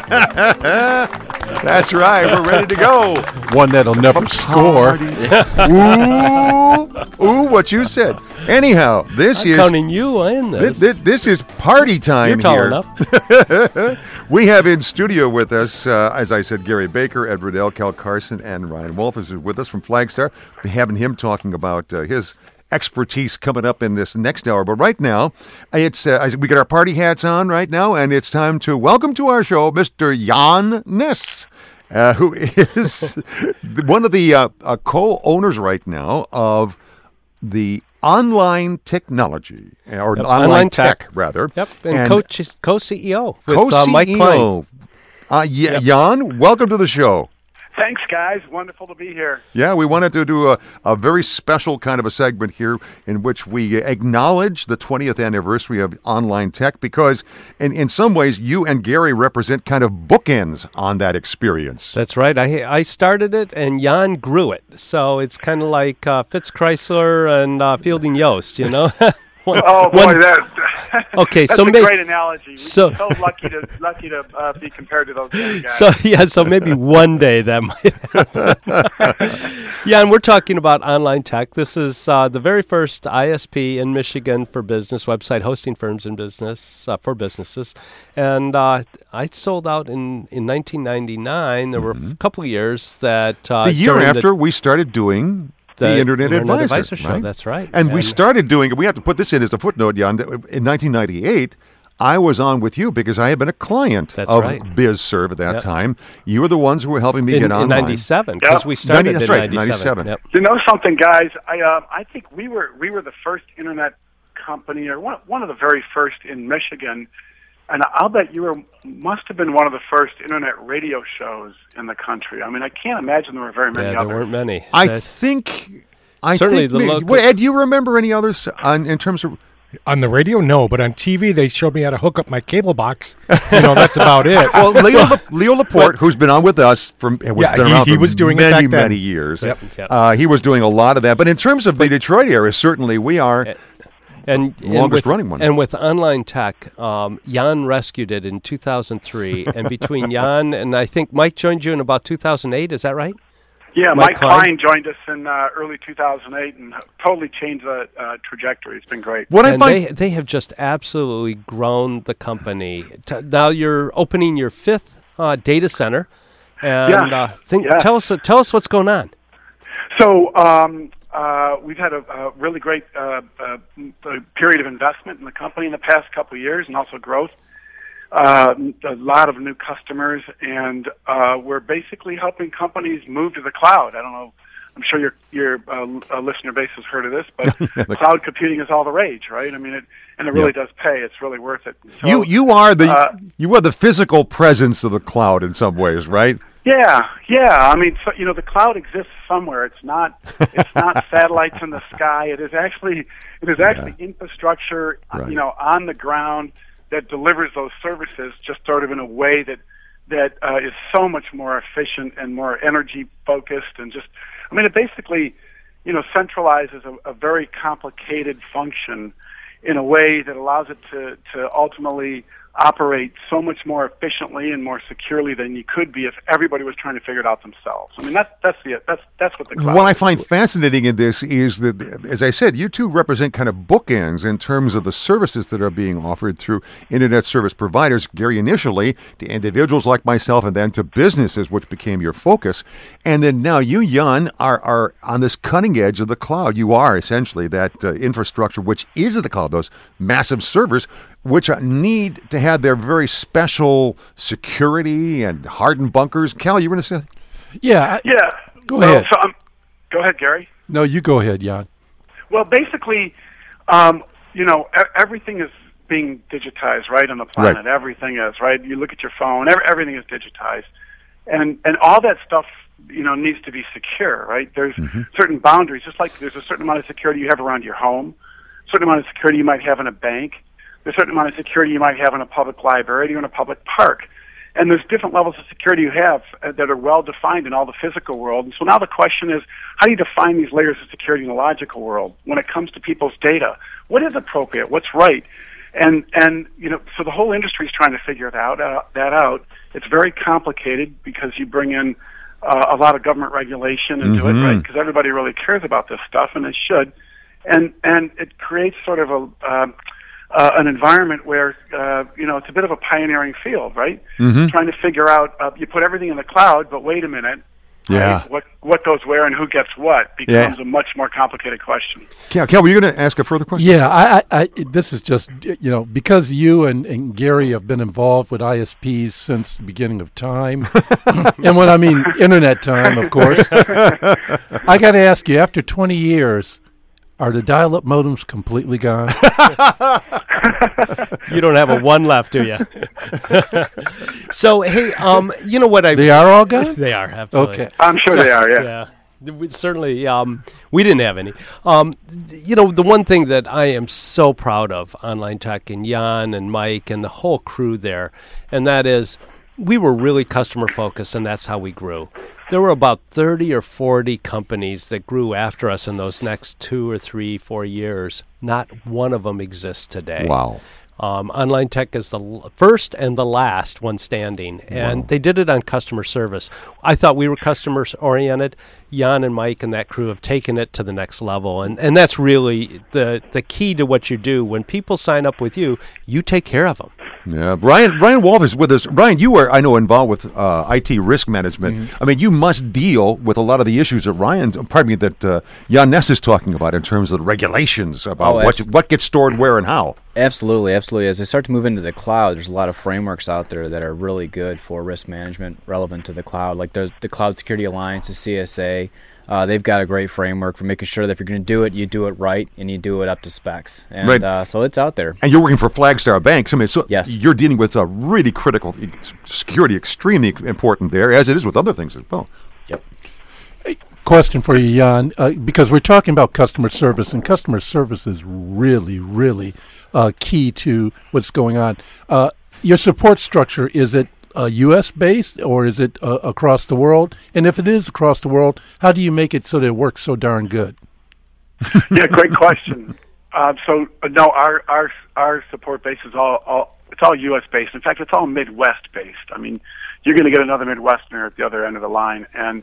That's right. We're ready to go. One that'll never score. Ooh, ooh, what you said. Anyhow, this I'm is counting you in this, this. this is party time You're tall here. enough. We have in studio with us, uh, as I said, Gary Baker, Ed Riddell, Cal Carson, and Ryan Wolf is with us from Flagstar. We're having him talking about uh, his expertise coming up in this next hour. But right now, it's uh, I- we got our party hats on right now, and it's time to welcome to our show Mister Jan Ness, uh, who is one of the uh, uh, co-owners right now of the Online Technology, or Yep, Online, Online Tech, Tech. rather. Yep, and, co co C E O with Co-C E O. uh, Mike Klein. Uh, y- Yep. Jan, welcome to the show. Thanks, guys. Wonderful to be here. Yeah, we wanted to do a, a very special kind of a segment here in which we acknowledge the twentieth anniversary of Online Tech because in, in some ways you and Gary represent kind of bookends on that experience. That's right. I I started it and Jan grew it. So it's kind of like uh, Fitz Chrysler and uh, Fielding Yost, you know? One, oh boy, one, that, okay, that's so a maybe, great analogy. We're so, so lucky to lucky to uh, be compared to those guys. So yeah, so maybe one day that might happen. Yeah, and we're talking about Online Tech. This is uh, the very first I S P in Michigan for business website hosting firms in business uh, for businesses, and uh, I sold out in, in nineteen ninety-nine. There mm-hmm. were a couple of years that uh, the year after the, we started doing. The, the Internet, Internet Advisor, Advisor Show, right? That's right. And, and we started doing it. We have to put this in as a footnote, Jan. In nineteen ninety-eight, I was on with you because I had been a client that's of right. BizServe at that yep. time. You were the ones who were helping me in, get online. In ninety-seven, because yep. we started ninety, that's in right, ninety-seven. Yep. You know something, guys? I uh, I think we were we were the first Internet company, or one one of the very first in Michigan. And I'll bet you were must have been one of the first Internet radio shows in the country. I mean, I can't imagine there were very many yeah, others. there weren't many. I that, think... I Certainly think the maybe, local... Wait, Ed, do you remember any others on, in terms of... On the radio, no, but on T V, they showed me how to hook up my cable box. You know, that's about it. Well, Leo, La- Leo Laporte, who's been on with us from was yeah, been he, around he for was doing many, it back then. many years. Yep, yep. Uh, he was doing a lot of that. But in terms of the Detroit area, certainly we are and, the longest and with, running one. And with Online Tech, um, Jan rescued it in two thousand three. And between Jan and I think Mike joined you in about two thousand eight, is that right? Yeah, Mike, Mike Klein, Klein joined us in uh, early two thousand eight and totally changed the uh, trajectory. It's been great. What and I find they, they have just absolutely grown the company. T- now you're opening your fifth uh, data center, and yeah. uh, think, yeah. tell us uh, tell us what's going on. So um, uh, we've had a, a really great uh, uh, period of investment in the company in the past couple of years, and also growth. Uh, a lot of new customers, and uh, we're basically helping companies move to the cloud. I don't know. I'm sure your your uh, uh, listener base has heard of this, but cloud computing is all the rage, right? I mean, it and it really yep. does pay. It's really worth it. So, you you are the uh, you are the physical presence of the cloud in some ways, right? Yeah, yeah. I mean, so, you know, the cloud exists somewhere. It's not it's not satellites in the sky. It is actually it is actually yeah. infrastructure, right. you know, on the ground that delivers those services just sort of in a way that that uh, is so much more efficient and more energy focused, and just, I mean, it basically, you know, centralizes a, a very complicated function in a way that allows it to, to ultimately operate so much more efficiently and more securely than you could be if everybody was trying to figure it out themselves. I mean, that's that's the that's that's what the cloud what I is. find fascinating in this is that, as I said, you two represent kind of bookends in terms of the services that are being offered through internet service providers. Gary, initially to individuals like myself, and then to businesses, which became your focus, and then now you, Jan, are are on this cutting edge of the cloud. You are essentially that uh, infrastructure, which is the cloud, those massive servers, which need to have their very special security and hardened bunkers. Cal, you were going to say? Yeah. Yeah. Go well, ahead. So, um, go ahead, Gary. No, you go ahead, Jan. Well, basically, um, you know, e- everything is being digitized, right, on the planet. Right. Everything is, right? You look at your phone, every, everything is digitized. And and all that stuff, you know, needs to be secure, right? There's mm-hmm. certain boundaries, just like there's a certain amount of security you have around your home, a certain amount of security you might have in a bank, there's a certain amount of security you might have in a public library or in a public park. And there's different levels of security you have uh, that are well defined in all the physical world. And so now the question is, how do you define these layers of security in the logical world when it comes to people's data? What is appropriate? What's right? And and you know, so the whole industry is trying to figure that out. Uh, that out. It's very complicated because you bring in uh, a lot of government regulation into mm-hmm. it, right? Because everybody really cares about this stuff, and it should. And and it creates sort of a uh, uh, an environment where uh, you know, it's a bit of a pioneering field, right? Mm-hmm. Trying to figure out uh, you put everything in the cloud, but wait a minute. Yeah. Right? What what goes where and who gets what becomes yeah. a much more complicated question. Cal, Cal, were you going to ask a further question? Yeah, I, I, I, this is just, you know, because you and, and Gary have been involved with I S Ps since the beginning of time, and when I mean internet time, of course, I got to ask you, after twenty years, Are the dial-up modems completely gone? You don't have a one left, do you? So, hey, um, you know what I... They are all gone? They are, absolutely. Okay. I'm sure So- they are, yeah. Yeah. We, certainly, um, we didn't have any. Um, th- you know, the one thing that I am so proud of, Online Tech and Jan and Mike and the whole crew there, and that is we were really customer focused, and that's how we grew. There were about thirty or forty companies that grew after us in those next two or three, four years. Not one of them exists today. Wow. Um, Online Tech is the l- first and the last one standing, and Wow. they did it on customer service. I thought we were customer oriented. Jan and Mike and that crew have taken it to the next level, and, and that's really the the key to what you do. When people sign up with you, you take care of them. Yeah, Ryan Ryan Wolf is with us. Ryan, you are, I know, involved with uh, I T risk management. Mm-hmm. I mean, you must deal with a lot of the issues that Ryan, pardon me, that uh, Jan Ness is talking about in terms of the regulations about Oh, what abs- what gets stored where and how. Absolutely, absolutely. As they start to move into the cloud, there's a lot of frameworks out there that are really good for risk management relevant to the cloud. Like there's the Cloud Security Alliance, the C S A. Uh, they've got a great framework for making sure that if you're going to do it, you do it right and you do it up to specs. And Right. uh, so it's out there. And you're working for Flagstar Banks. I mean, so Yes. you're dealing with a really critical security, extremely important there, as it is with other things as well. Yep. Question for you, Jan, uh, because we're talking about customer service, and customer service is really, really uh, key to what's going on. Uh, your support structure, is it uh, U S based or is it uh, across the world? And if it is across the world, how do you make it so that it works so darn good? Yeah, great question. Uh, so uh, no, our our our support base is all, all it's all U S based. In fact, it's all Midwest based. I mean, you're going to get another Midwesterner at the other end of the line. And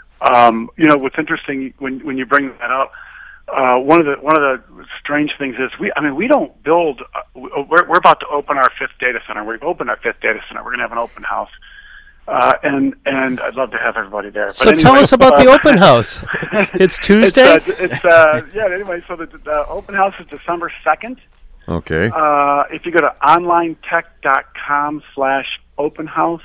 um, you know what's interesting when when you bring that up, uh, one of the one of the strange things is we. I mean, we don't build. Uh, we're we're about to open our fifth data center. We've opened our fifth data center. We're going to have an open house. Uh, and and I'd love to have everybody there. But So anyway, tell us about the uh, open house. It's Tuesday? It's, uh, it's uh, yeah. Anyway, so the, the open house is December second. Okay. Uh, if you go to online tech dot com slash open house,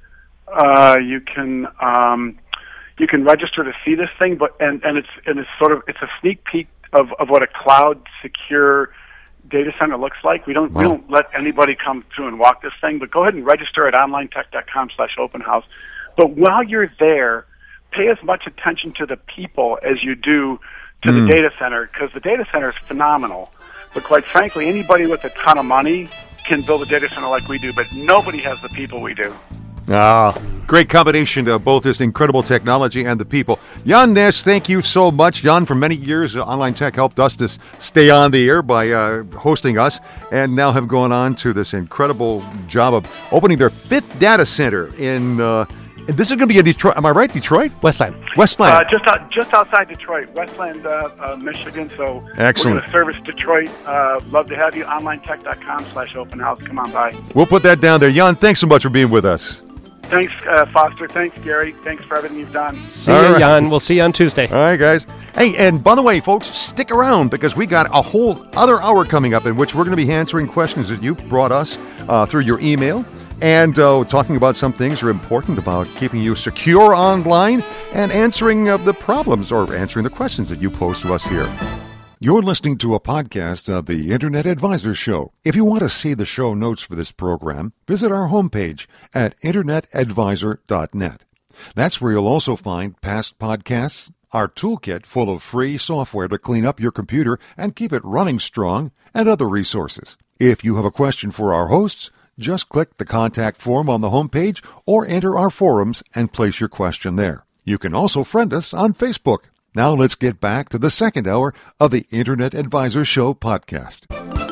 uh, you can um, you can register to see this thing. But and, and it's and it's sort of it's a sneak peek of, of what a cloud secure data center looks like. We don't Wow. we don't let anybody come through and walk this thing, but go ahead and register at online tech dot com slash open house. But while you're there, pay as much attention to the people as you do to Mm. the data center, because the data center is phenomenal. But quite frankly, anybody with a ton of money can build a data center like we do, but nobody has the people we do. Ah, great combination of both this incredible technology and the people. Jan Ness, thank you so much. Jan, for many years, uh, Online Tech helped us to s- stay on the air by uh, hosting us, and now have gone on to this incredible job of opening their fifth data center in, uh, and this is going to be in Detroit. Am I right, Detroit? Westland. Westland. Uh, just out, just outside Detroit, Westland, uh, uh, Michigan. So Excellent. we're going to service Detroit. Uh, love to have you. online tech dot com slash open house. Come on by. We'll put that down there. Jan, thanks so much for being with us. Thanks, uh, Foster. Thanks, Gary. Thanks for everything you've done. See All you, right. Jan. We'll see you on Tuesday. All right, guys. Hey, and by the way, folks, stick around because we got a whole other hour coming up in which we're going to be answering questions that you've brought us uh, through your email and uh, talking about some things that are important about keeping you secure online and answering uh, the problems or answering the questions that you pose to us here. You're listening to a podcast of the Internet Advisor Show. If you want to see the show notes for this program, visit our homepage at internet advisor dot net. That's where you'll also find past podcasts, our toolkit full of free software to clean up your computer and keep it running strong, and other resources. If you have a question for our hosts, just click the contact form on the homepage or enter our forums and place your question there. You can also friend us on Facebook. Now let's get back to the second hour of the Internet Advisor Show podcast.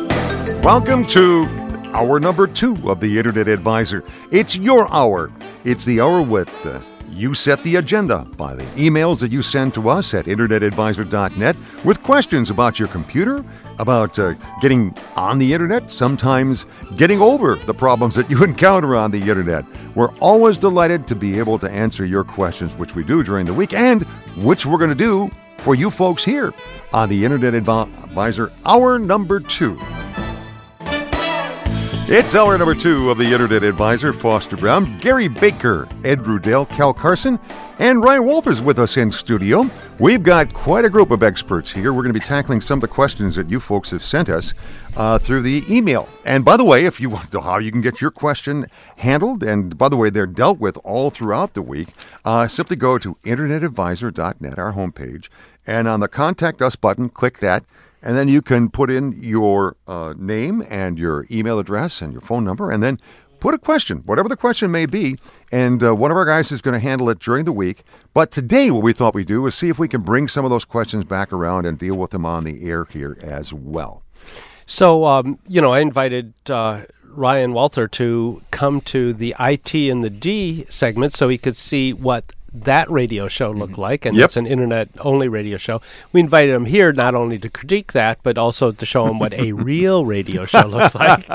Welcome to hour number two of the Internet Advisor. It's your hour. It's the hour with uh, you set the agenda by the emails that you send to us at internet advisor dot net with questions about your computer, about uh, getting on the Internet, sometimes getting over the problems that you encounter on the Internet. We're always delighted to be able to answer your questions, which we do during the week, and which we're going to do for you folks here on the Internet Advisor, hour number two. It's hour number two of the Internet Advisor, Foster Brown, Gary Baker, Ed Rudell, Cal Carson, and Ryan Wolfers with us in studio. We've got quite a group of experts here. We're going to be tackling some of the questions that you folks have sent us uh, through the email. And by the way, if you want to know how you can get your question handled, and by the way, they're dealt with all throughout the week, uh, simply go to internet advisor dot net, our homepage, and on the Contact Us button, click that. And then you can put in your uh, name and your email address and your phone number, and then put a question, whatever the question may be, and uh, one of our guys is going to handle it during the week. But today what we thought we'd do is see if we can bring some of those questions back around and deal with them on the air here as well. So, um, you know, I invited uh, Ryan Walther to come to the I T and the D segment so he could see what that radio show looked mm-hmm. like, and yep. it's an internet-only radio show. We invited him here not only to critique that, but also to show him what a real radio show looks like.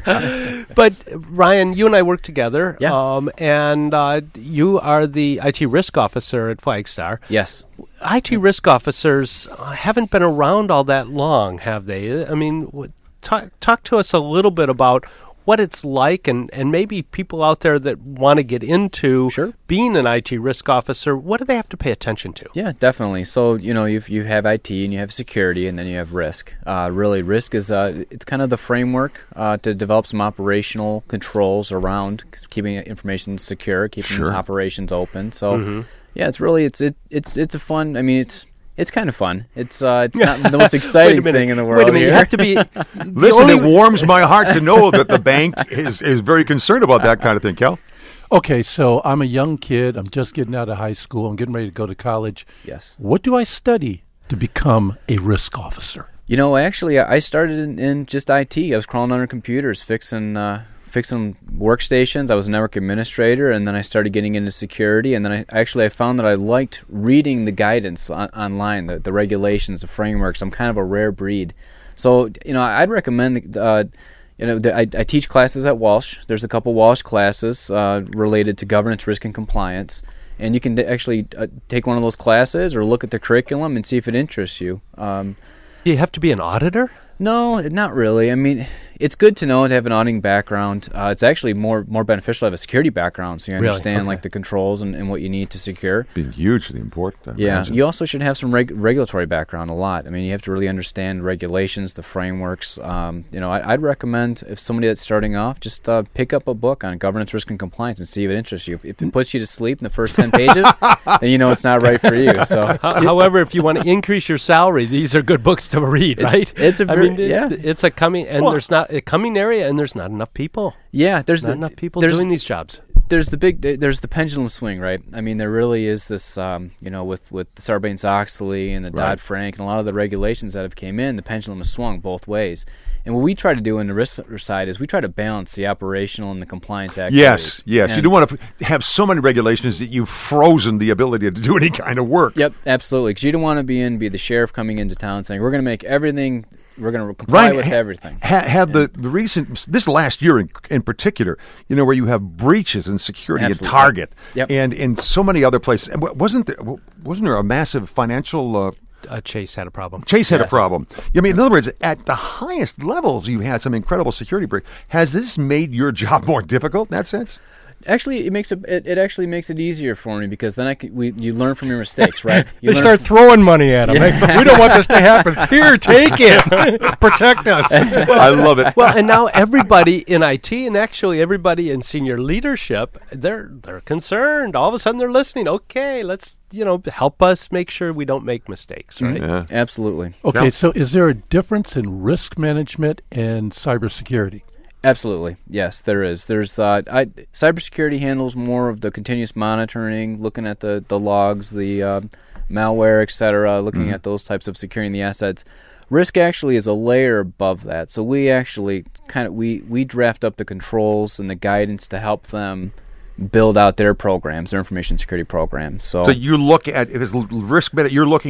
But, Ryan, you and I work together, yeah. um, and uh, you are the I T risk officer at Flagstar. Yes. I T risk officers haven't been around all that long, have they? I mean, talk, talk to us a little bit about what it's like, and, and maybe people out there that want to get into sure. being an I T risk officer, what do they have to pay attention to? Yeah, definitely. So, you know, you you have I T and you have security, and then you have risk. Uh, really, risk is uh, it's kind of the framework uh, to develop some operational controls around keeping information secure, keeping sure. operations open. So, mm-hmm. yeah, it's really it's it it's it's a fun. I mean, it's. It's kind of fun. It's uh, it's not the most exciting thing in the world. Wait a minute, here. you have to be. Listen, it warms my heart to know that the bank is, is very concerned about that kind of thing, Cal. Okay, so I'm a young kid. I'm just getting out of high school. I'm getting ready to go to college. Yes. What do I study to become a risk officer? You know, actually, I started in, in just I T. I was crawling under computers, fixing uh, fixing workstations. I was a network administrator, and then I started getting into security. And then I actually I found that I liked reading the guidance on, online, the, the regulations, the frameworks. I'm kind of a rare breed. So, you know, I'd recommend, uh, you know, the, I, I teach classes at Walsh. There's a couple Walsh classes uh, related to governance, risk, and compliance. And you can d- actually uh, take one of those classes or look at the curriculum and see if it interests you. Um, Do you have to be an auditor? No, not really. I mean, it's good to know to have an auditing background. Uh, it's actually more more beneficial to have a security background, so you Really? understand Okay. like the controls and, and what you need to secure. Being hugely important. I Yeah, imagine. you also should have some reg- regulatory background a lot. I mean, you have to really understand regulations, the frameworks. Um, you know, I, I'd recommend if somebody that's starting off, just uh, pick up a book on governance, risk, and compliance and see if it interests you. If, if it puts you to sleep in the first ten pages, then you know it's not right for you. So, Ho- However, if you want to increase your salary, these are good books to read, It- right? it's a I very- mean, it- yeah. it's a coming, and Well- there's not a coming area, and there's not enough people. yeah, there's Not the, enough people there's, doing these jobs. There's the big, there's the pendulum swing, right? I mean, there really is this, um, you know, with with the Sarbanes-Oxley and the Right. Dodd-Frank and a lot of the regulations that have came in, the pendulum has swung both ways. And what we try to do in the risk side is we try to balance the operational and the compliance activities. Yes, yes. And You don't want to f- have so many regulations that you've frozen the ability to do any kind of work. Yep, absolutely. Because you don't want to be in, be the sheriff coming into town saying, we're going to make everything, we're going to comply Ryan, with ha- everything. Ha- have the, the recent, this last year in, in particular, you know, where you have breaches in security Absolutely. at Target Yep. and in so many other places. And wa- wasn't there, wa- wasn't there a massive financial, uh, Uh, Chase had a problem. Chase had a Yes. problem. I mean, in other words, at the highest levels, you had some incredible security breach. Has this made your job more difficult in that sense? Actually, it makes it, it, it actually makes it easier for me because then I can, we, you learn from your mistakes, right? You They learn start from- throwing money at them. We don't want this to happen. Here, take it. Protect us. I love it. Well, and now everybody in I T and actually everybody in senior leadership, they're they're concerned. All of a sudden, they're listening. Okay, let's you know help us make sure we don't make mistakes, right? Yeah. Absolutely. Okay, Now- so is there a difference in risk management and cybersecurity? Absolutely, yes, there is. There's uh, I, cybersecurity handles more of the continuous monitoring, looking at the, the logs, the uh, malware, et cetera, looking Mm-hmm. at those types of securing the assets. Risk actually is a layer above that. So we actually kind of we, we draft up the controls and the guidance to help them build out their programs, their information security programs. So, So you look at, if it's l- risk, but you're looking at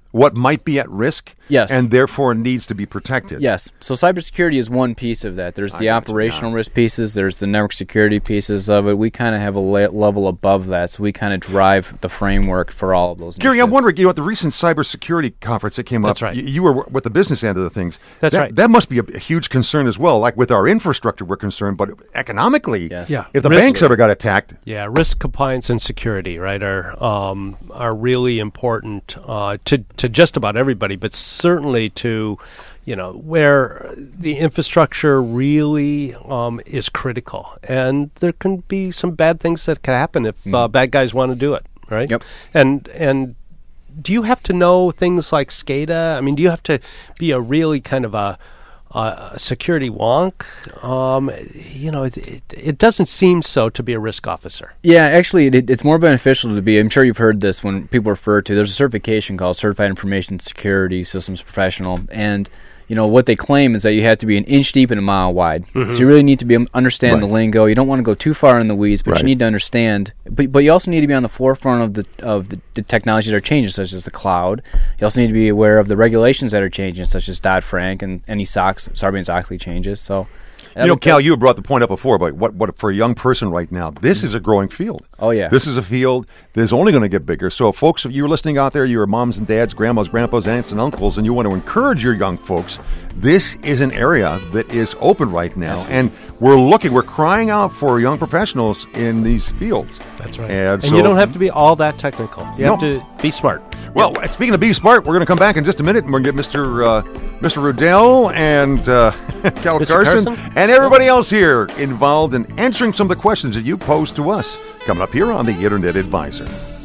what might be at risk, yes, and therefore needs to be protected. Yes. So cybersecurity is one piece of that. There's the operational risk pieces. There's the network security pieces of it. We kind of have a la- level above that, so we kind of drive the framework for all of those. Gary, I'm wondering, you know, at the recent cybersecurity conference that came That's up, right. y- you were with the business end of the things. That's that, right. That must be a, a huge concern as well. Like with our infrastructure, we're concerned, but economically, Yes. Yeah. if the Risk- banks ever got attacked, Yeah, risk compliance and security, right, are um, are really important uh, to to just about everybody, but certainly to, you know, where the infrastructure really um, is critical, and there can be some bad things that can happen if Mm. uh, bad guys want to do it, right? Yep. And and do you have to know things like SCADA? I mean, do you have to be a really kind of a Uh, a security wonk? Um, you know, it, it, it doesn't seem so to be a risk officer. Yeah, actually, it, it's more beneficial to be. I'm sure you've heard this when people refer to. There's a certification called Certified Information Security Systems Professional, and you know what they claim is that you have to be an inch deep and a mile wide. Mhm. So you really need to be understand Right. the lingo. You don't want to go too far in the weeds, but Right. you need to understand. But but you also need to be on the forefront of the of the, the technologies that are changing, such as the cloud. You also need to be aware of the regulations that are changing, such as Dodd-Frank and any SOX, Sarbanes-Oxley changes. So. you know, Cal, you had brought the point up before, but what, what for a young person right now, this is a growing field. Oh, yeah. This is a field that is only going to get bigger. So, folks, if you're listening out there, you're moms and dads, grandmas, grandpas, aunts, and uncles, and you want to encourage your young folks, this is an area that is open right now. Absolutely. And we're looking, we're crying out for young professionals in these fields. That's right. And, And, so, you don't have to be all that technical. You have No. to be smart. Well, speaking of Be Smart, we're going to come back in just a minute, and we're going to get Mister Uh, Mister Rudell and uh, Cal Mister Carson, Carson? and everybody else here involved in answering some of the questions that you posed to us. Coming up here on the Internet Advisor.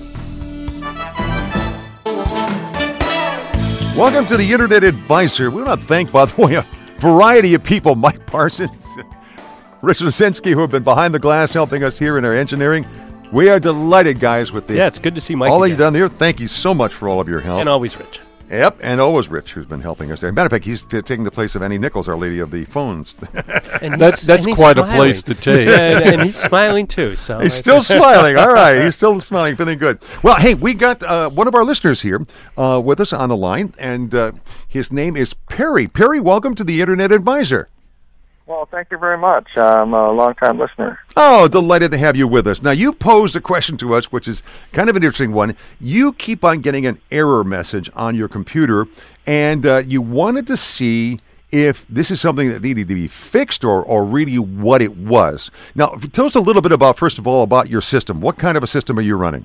Welcome to the Internet Advisor. We want to thank, by the way, a variety of people, Mike Parsons, Rich Lisinski, who have been behind the glass helping us here in our engineering. We are delighted, guys, with the Yeah, it's good to see Mike all that again. you've done there. Thank you so much for all of your help. And always Rich. Yep, and always Rich, who's been helping us there. Matter of fact, he's t- taking the place of Annie Nichols, Our Lady of the Phones. And That- he's- that's and he's quite a smiling. place to take. and, and he's smiling too. So He's still smiling. All right, he's still smiling. Feeling good. Well, hey, we got uh, one of our listeners here uh, with us on the line, and uh, his name is Perry. Perry, welcome to the Internet Advisor. Well, thank you very much. I'm a long-time listener. Oh, delighted to have you with us. Now, you posed a question to us, which is kind of an interesting one. You keep on getting an error message on your computer, and uh, you wanted to see if this is something that needed to be fixed or, or really what it was. Now, tell us a little bit about, first of all, about your system. What kind of a system are you running?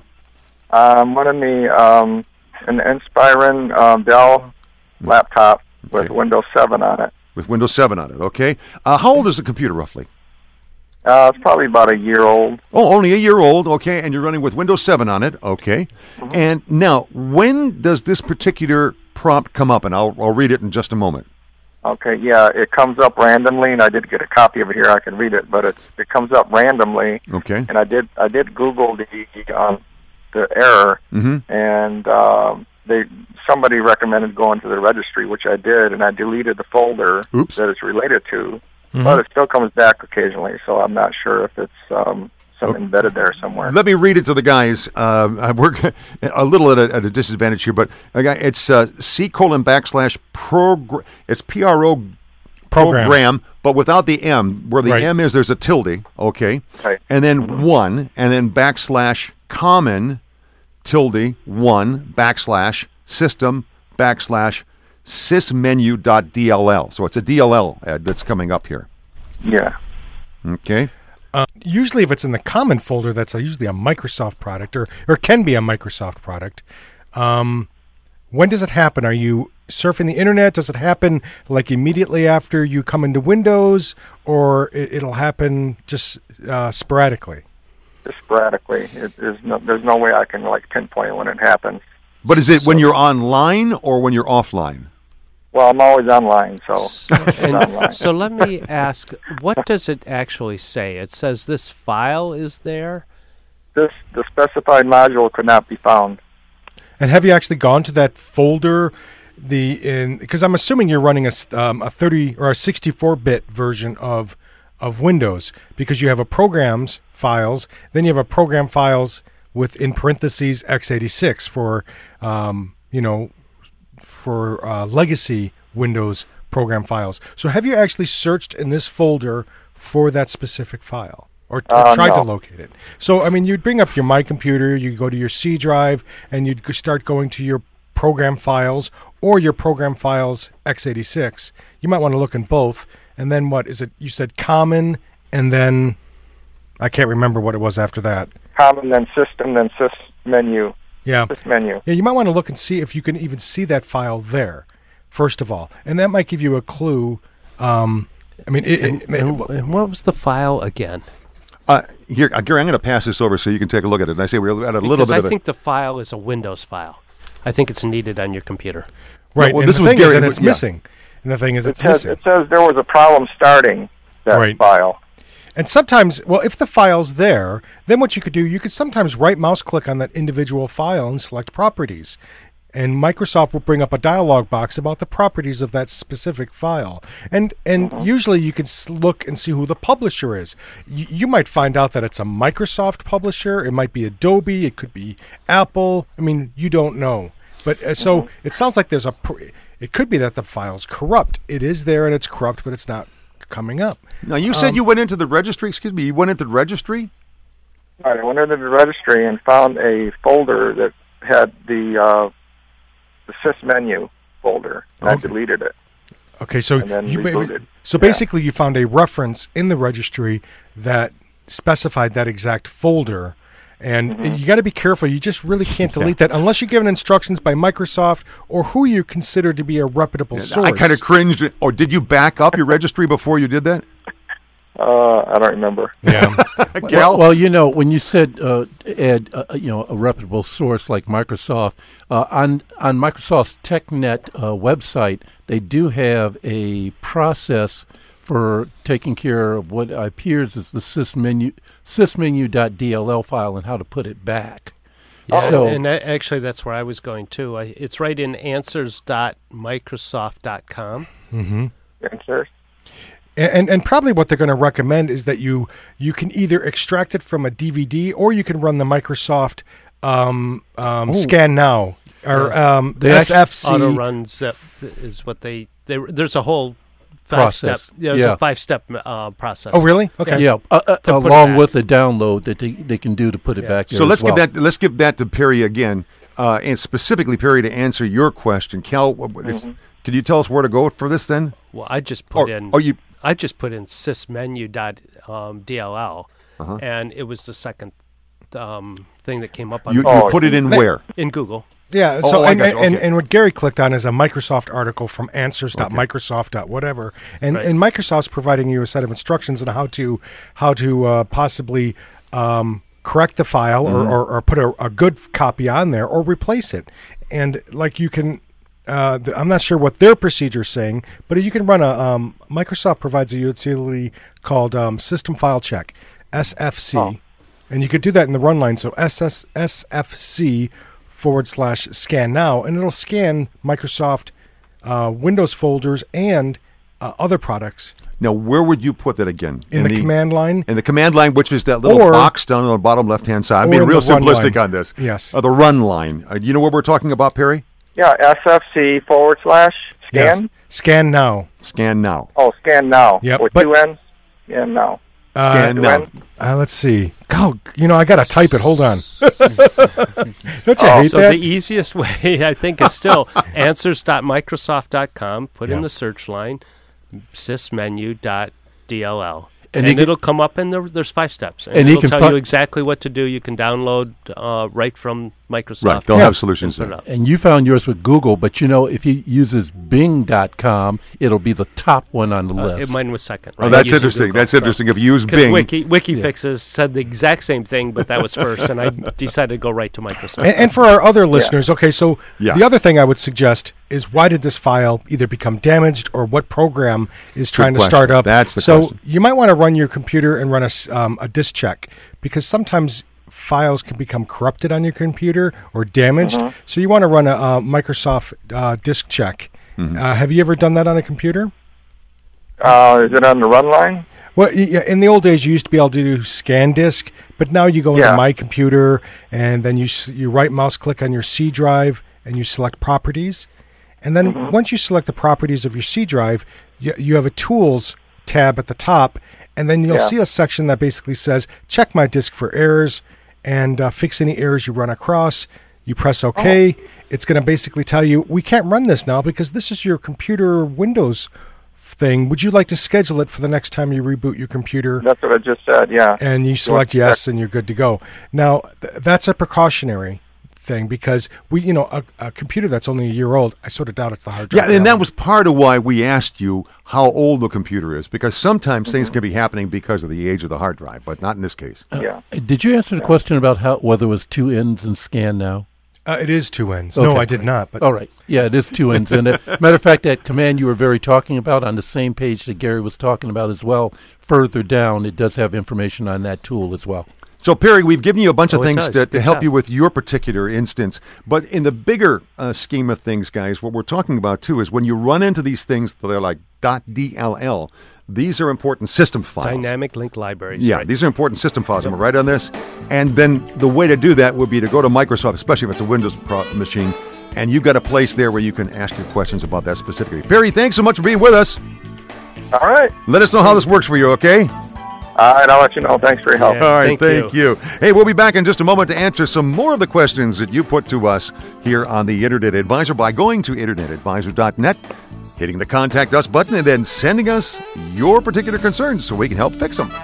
I'm running the um, an Inspiron um, Dell laptop with Okay. Windows seven on it. With Windows seven on it, okay? Uh, how old is the computer, roughly? Uh, it's probably about a year old. Oh, only a year old, okay, and you're running with Windows seven on it, okay. Mm-hmm. And now, when does this particular prompt come up? And I'll, I'll read it in just a moment. Okay, yeah, it comes up randomly, and I did get a copy of it here. I can read it, but it it comes up randomly. Okay. And I did I did Google the um, the error, Mm-hmm. and um, they somebody recommended going to the registry, which I did, and I deleted the folder Oops. that it's related to. Mhm. But it still comes back occasionally, so I'm not sure if it's um, some Okay. embedded there somewhere. Let me read it to the guys. Uh, I work a little at a, at a disadvantage here, but uh, it's uh, C colon backslash program. It's P R O Programs. program, but without the M. Where the Right. M is, there's a tilde, okay? Right. And then one, and then backslash common tilde one backslash system backslash sysmenu.dll. So it's a D L L ad that's coming up here. Yeah. Okay. Uh, usually, if it's in the common folder, that's a, usually a Microsoft product, or or can be a Microsoft product. Um, when does it happen? Are you surfing the internet? Does it happen like immediately after you come into Windows, or it, it'll happen just uh, sporadically? Just sporadically. It, there's no there's no way I can like pinpoint when it happens. But is it when you're online or when you're offline? Well, I'm always online, so it's online. And so let me ask, what does it actually say? It says this file is there? This the specified module could not be found. And have you actually gone to that folder? The in because I'm assuming you're running a s- um, a thirty or a sixty-four bit version of of Windows, because you have a programs files, then you have a program files with in parentheses x eighty-six for um, you know for uh, legacy Windows program files. So have you actually searched in this folder for that specific file, or, or Uh, tried no. to locate it? So I mean, you'd bring up your My Computer, you go to your C drive, and you'd go- start going to your program files or your program files x eighty-six. You might want to look in both. And then what is it? You said common, and then I can't remember what it was after that. Common, then system, then sys menu. Yeah. Sys menu. Yeah, you might want to look and see if you can even see that file there, first of all. And that might give you a clue. Um, I mean, it, And, it, and, and what was the file again? Uh, here, uh, Gary, I'm going to pass this over so you can take a look at it. And I say we're at a little Because bit I of think it. the file is a Windows file. I think it's needed on your computer. right. well, and this the was thing is Gary- that it's yeah. missing. And the thing is It it's says, missing. it says there was a problem starting that Right. file. And sometimes, well, if the file's there, then what you could do, you could sometimes right mouse click on that individual file and select properties. And Microsoft will bring up a dialog box about the properties of that specific file. And and usually you can s- look and see who the publisher is. Y- you might find out that it's a Microsoft publisher. It might be Adobe. It could be Apple. I mean, you don't know. But uh, so it sounds like there's a. Pr- it could be that the file's corrupt. It is there and it's corrupt, but it's not coming up. Now, you said Um, you went into the registry. Excuse me. You went into the registry? All right, I went into the registry and found a folder that had the uh, the sys menu folder, and Okay. I deleted it. Okay, so And then you ba- rebooted. so Yeah. basically you found a reference in the registry that specified that exact folder, and Mm-hmm. you got to be careful. You just really can't delete that unless you're given instructions by Microsoft or who you consider to be a reputable source. I kind of cringed. Or did you back up your registry before you did that? Uh, I don't remember. yeah. Gal? Well, you know, when you said uh, add, uh, you know, a reputable source like Microsoft, uh, on on Microsoft's TechNet uh, website, they do have a process for taking care of what appears as the sysmenu sysmenu.dll file and how to put it back. Yeah, So- and a- actually, that's where I was going too. I, it's right in answers dot microsoft dot com. Mm-hmm. Answers. And, and and probably what they're going to recommend is that you you can either extract it from a D V D or you can run the Microsoft um, um, Scan Now or um, They S actu- F C. Auto run zip is what they. they there's a whole five Process. step. There's Yeah. a five step uh, process. Oh, really? Okay. Yeah, uh, uh, To put it along back. with the download that they, they can do to put it Yeah. back there So as let's well. give that. Let's give that to Perry again, uh, and specifically Perry to answer your question. Cal, what- what- it's- can you tell us where to go for this then? Well, I just put Or- in. oh, you- I just put in sysmenu dot um, D L L, Uh-huh. and it was the second um, thing that came up on You, you Oh, put it in where? in Google. Yeah, Oh, so oh, I and, got you. and, Okay. and what Gary clicked on is a Microsoft article from answers dot microsoft dot whatever. And Right. and Microsoft's providing you a set of instructions on how to how to uh, possibly um, correct the file Mm-hmm. or, or, or put a, a good copy on there or replace it. And like you can uh, th- I'm not sure what their procedure is saying, but you can run a um, Microsoft provides a utility called um, System File Check, S F C. Oh. And you could do that in the run line. So S S S F C forward slash scan now, and it'll scan Microsoft uh, Windows folders and uh, other products Now, where would you put that again? in, the, command line. In the command line, which is that little Or- box down on the bottom left-hand side. I'm or being in real the run simplistic line. on this. Yes. Uh, the run line. Uh, you know what we're talking about, Perry? Yeah, S F C forward slash scan. Yes. Scan now. Scan now. Oh, scan now. Yep, With but- two N's. Scan now. Uh, Scan now. When? Uh, let's see. Oh, you know, I got to type it. Hold on. Don't you Oh, hate So that? the easiest way, I think, is still answers dot microsoft dot com. Put Yeah. in the search line sysmenu dot D L L. And And, you can- it'll come up, and there, there's five steps. And, And you it'll can tell fi- you exactly what to do. You can download uh, right from Microsoft. Right. They'll and have solutions put it there. up. And you found yours with Google, but you know, if he uses Bing dot com, it'll be the top one on the Uh, list. it, mine was second. Oh, right? that's Using interesting. Google, That's so- interesting. If you use Because Bing. Wiki WikiFixes said the exact same thing, but that was first, and I decided to go right to Microsoft. And, and for our other listeners, okay, so Yeah. the other thing I would suggest is why did this file either become damaged or what program is trying to question. start up? That's the so question. you might want to run your computer and run a, s- um, a disk check because sometimes files can become corrupted on your computer or damaged. So you want to run a uh, Microsoft uh, disk check. Mm-hmm. Uh, have you ever done that on a computer? Uh, is it on the run line? Well, y- yeah, in the old days, you used to be able to do scan disk, but now you go into Yeah. My Computer, and then you s- you right mouse click on your C drive, and you select Properties, And then Mhm. once you select the properties of your C drive, you, you have a Tools tab at the top, and then you'll Yeah. see a section that basically says, check my disk for errors and uh, fix any errors you run across. You press OK. Oh. It's going to basically tell you, we can't run this now because this is your computer Windows thing. Would you like to schedule it for the next time you reboot your computer? That's what I just said, yeah. And you select You want to yes, and you're good to go. Now, th- that's a precautionary thing because we, you know, a, a computer that's only a year old, I sort of doubt it's the hard drive. Yeah, and that was part of why we asked you how old the computer is, because sometimes things can be happening because of the age of the hard drive, but not in this case. Yeah. Did you answer the question about how whether it was two ends and scan now? Uh, it is two ends. No, Okay. I did not. But All right. Yeah, it is two ends. And uh, matter of fact, that command you were very talking about on the same page that Gary was talking about as well, further down, it does have information on that tool as well. So, Perry, we've given you a bunch of Oh, it things does. to, to Good help job. you with your particular instance. But in the bigger uh, scheme of things, guys, what we're talking about, too, is when you run into these things that are like .dll, these are important system files. Dynamic link libraries. Yeah, right. these are important system files. Am I right on this? And then the way to do that would be to go to Microsoft, especially if it's a Windows pro- machine, and you've got a place there where you can ask your questions about that specifically. Perry, thanks so much for being with us. All right. Let us know how this works for you, okay? All right, I'll let you know. Thanks for your help. Yeah. All right, thank thank you. Hey, we'll be back in just a moment to answer some more of the questions that you put to us here on the Internet Advisor by going to internet advisor dot net, hitting the Contact Us button, and then sending us your particular concerns so we can help fix them.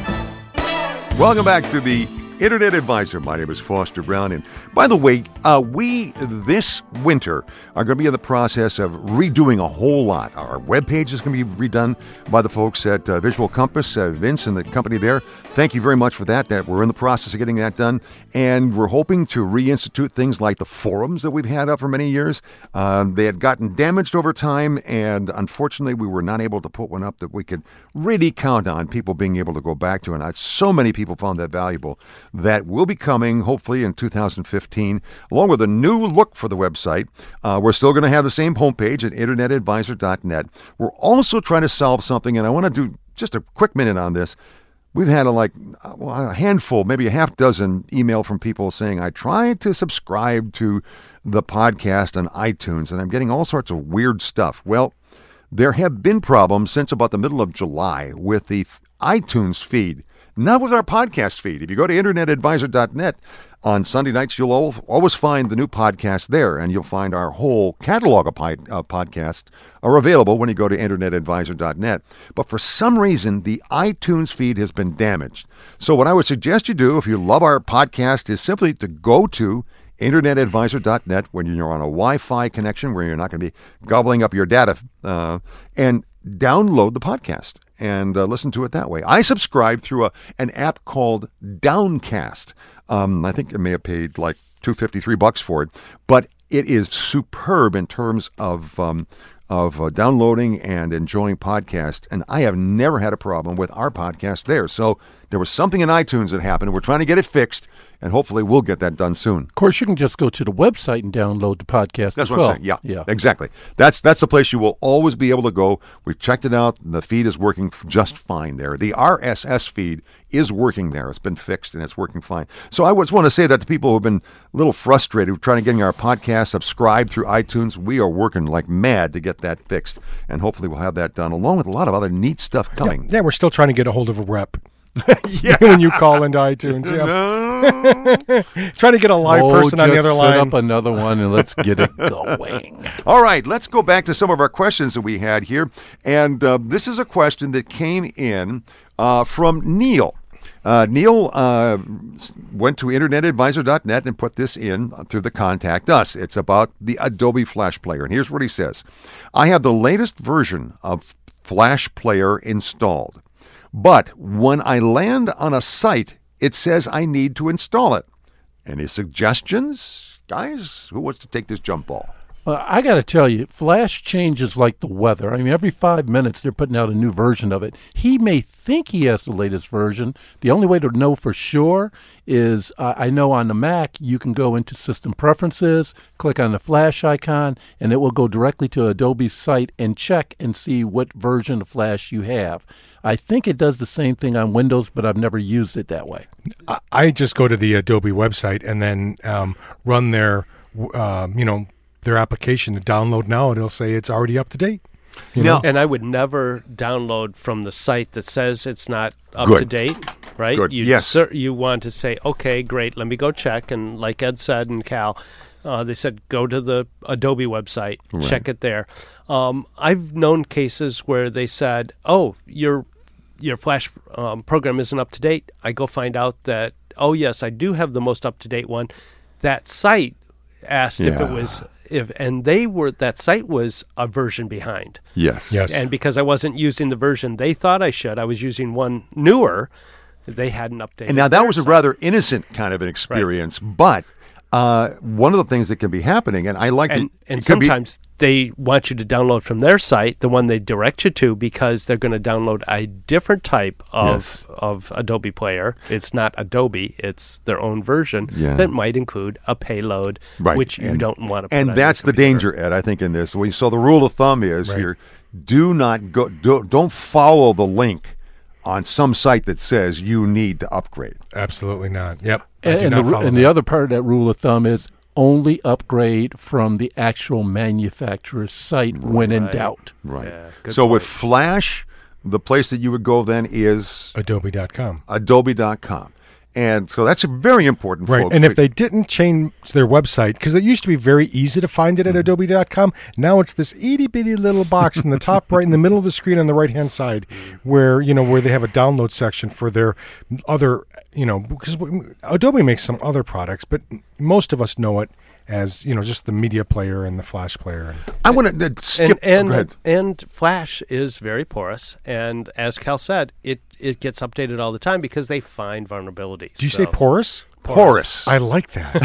Welcome back to the Internet Advisor. My name is Foster Brown. And by the way, uh, we this winter are going to be in the process of redoing a whole lot. Our webpage is going to be redone by the folks at uh, Visual Compass, uh, Vince and the company there. Thank you very much for that. That we're in the process of getting that done. And we're hoping to reinstitute things like the forums that we've had up for many years. Um, they had gotten damaged over time, and unfortunately, we were not able to put one up that we could really count on people being able to go back to. And I, so many people found that valuable. That will be coming, hopefully, in two thousand fifteen, along with a new look for the website. Uh, we're still going to have the same homepage at internet advisor dot net. We're also trying to solve something, and I want to do just a quick minute on this. We've had a, like a handful, maybe a half dozen email from people saying, I tried to subscribe to the podcast on iTunes, and I'm getting all sorts of weird stuff. Well, there have been problems since about the middle of July with the iTunes feed. Not with our podcast feed. If you go to internet advisor dot net on Sunday nights, you'll always find the new podcast there, and you'll find our whole catalog of podcasts are available when you go to internet advisor dot net. But for some reason, the iTunes feed has been damaged. So what I would suggest you do, if you love our podcast, is simply to go to internet advisor dot net when you're on a Wi-Fi connection where you're not going to be gobbling up your data, uh, and download the podcast and uh, listen to it that way. I subscribe through a, an app called Downcast. Um, I think I may have paid like two hundred fifty-three bucks for it, but it is superb in terms of um, of uh, downloading and enjoying podcasts, and I have never had a problem with our podcast there. So there was something in iTunes that happened. We're trying to get it fixed, and hopefully we'll get that done soon. Of course, you can just go to the website and download the podcast That's as what well. I'm saying. Yeah, yeah. exactly. That's that's the place you will always be able to go. We've checked it out. The feed is working f- just fine there. The R S S feed is working there. It's been fixed, and it's working fine. So I just want to say that to people who have been a little frustrated trying to get our podcast subscribed through iTunes, we are working like mad to get that fixed, and hopefully we'll have that done, along with a lot of other neat stuff coming. yeah, we're still trying to get a hold of a rep. Yeah. When you call into iTunes. Yeah. Trying to get a live oh, person on the just other set line. up another one and let's get it going. All right, let's go back to some of our questions that we had here. And uh, this is a question that came in uh, from Neil. Uh, Neil uh, went to internet advisor dot net and put this in through the Contact Us. It's about the Adobe Flash Player. And here's what he says. I have the latest version of Flash Player installed. But when I land on a site, it says I need to install it. Any suggestions? Guys, who wants to take this jump ball? Well, I got to tell you, Flash changes like the weather. I mean, every five minutes they're putting out a new version of it. He may think he has the latest version. The only way to know for sure is uh, I know on the Mac you can go into System Preferences, click on the Flash icon, and it will go directly to Adobe's site and check and see what version of Flash you have. I think it does the same thing on Windows, but I've never used it that way. I, I just go to the Adobe website and then um, run their, uh, you know, their application to download now, and it'll say it's already up to date. You No. know? And I would never download from the site that says it's not up Good. to date, right? Good. You Yes. cer- you want to say, okay, great, let me go check. And like Ed said and Cal, uh, they said go to the Adobe website, Right. check it there. Um, I've known cases where they said, oh, your your Flash um, program isn't up to date. I go find out that, oh, yes, I do have the most up to date one. That site asked if it Yeah. was if and they were that site was a version behind. Yes. Yes. And because I wasn't using the version they thought I should, I was using one newer. They hadn't updated. And now that their was a site. rather innocent kind of an experience, but uh, one of the things that can be happening, and I like And, it, and it could be- sometimes they want you to download from their site, the one they direct you to, because they're going to download a different type of Yes. of Adobe Player. It's not Adobe; it's their own version Yeah. that might include a payload, Right. which you And- don't want to. Put and on your that's the computer. danger, Ed. I think in this. We so the rule of thumb is Right. here: do not go, do, don't follow the link on some site that says you need to upgrade. Absolutely not. Yep. I And, do and, not the, follow and the that. other part of that rule of thumb is only upgrade from the actual manufacturer's site when in Right. doubt. Right. Yeah, good so with point. Flash, the place that you would go then is Adobe dot com. Adobe dot com. And so that's a very important, Right, folks. and if they didn't change their website, because it used to be very easy to find it at Adobe dot com, now it's this itty bitty little box in the top right, in the middle of the screen on the right hand side, where you know where they have a download section for their other, you know, because Adobe makes some other products, but most of us know it as you know just the media player and the Flash player. I want to uh, skip. and go ahead. and, and Flash is very porous, and as Cal said, it it gets updated all the time because they find vulnerabilities. Do you So- say porous? Porous. I like that.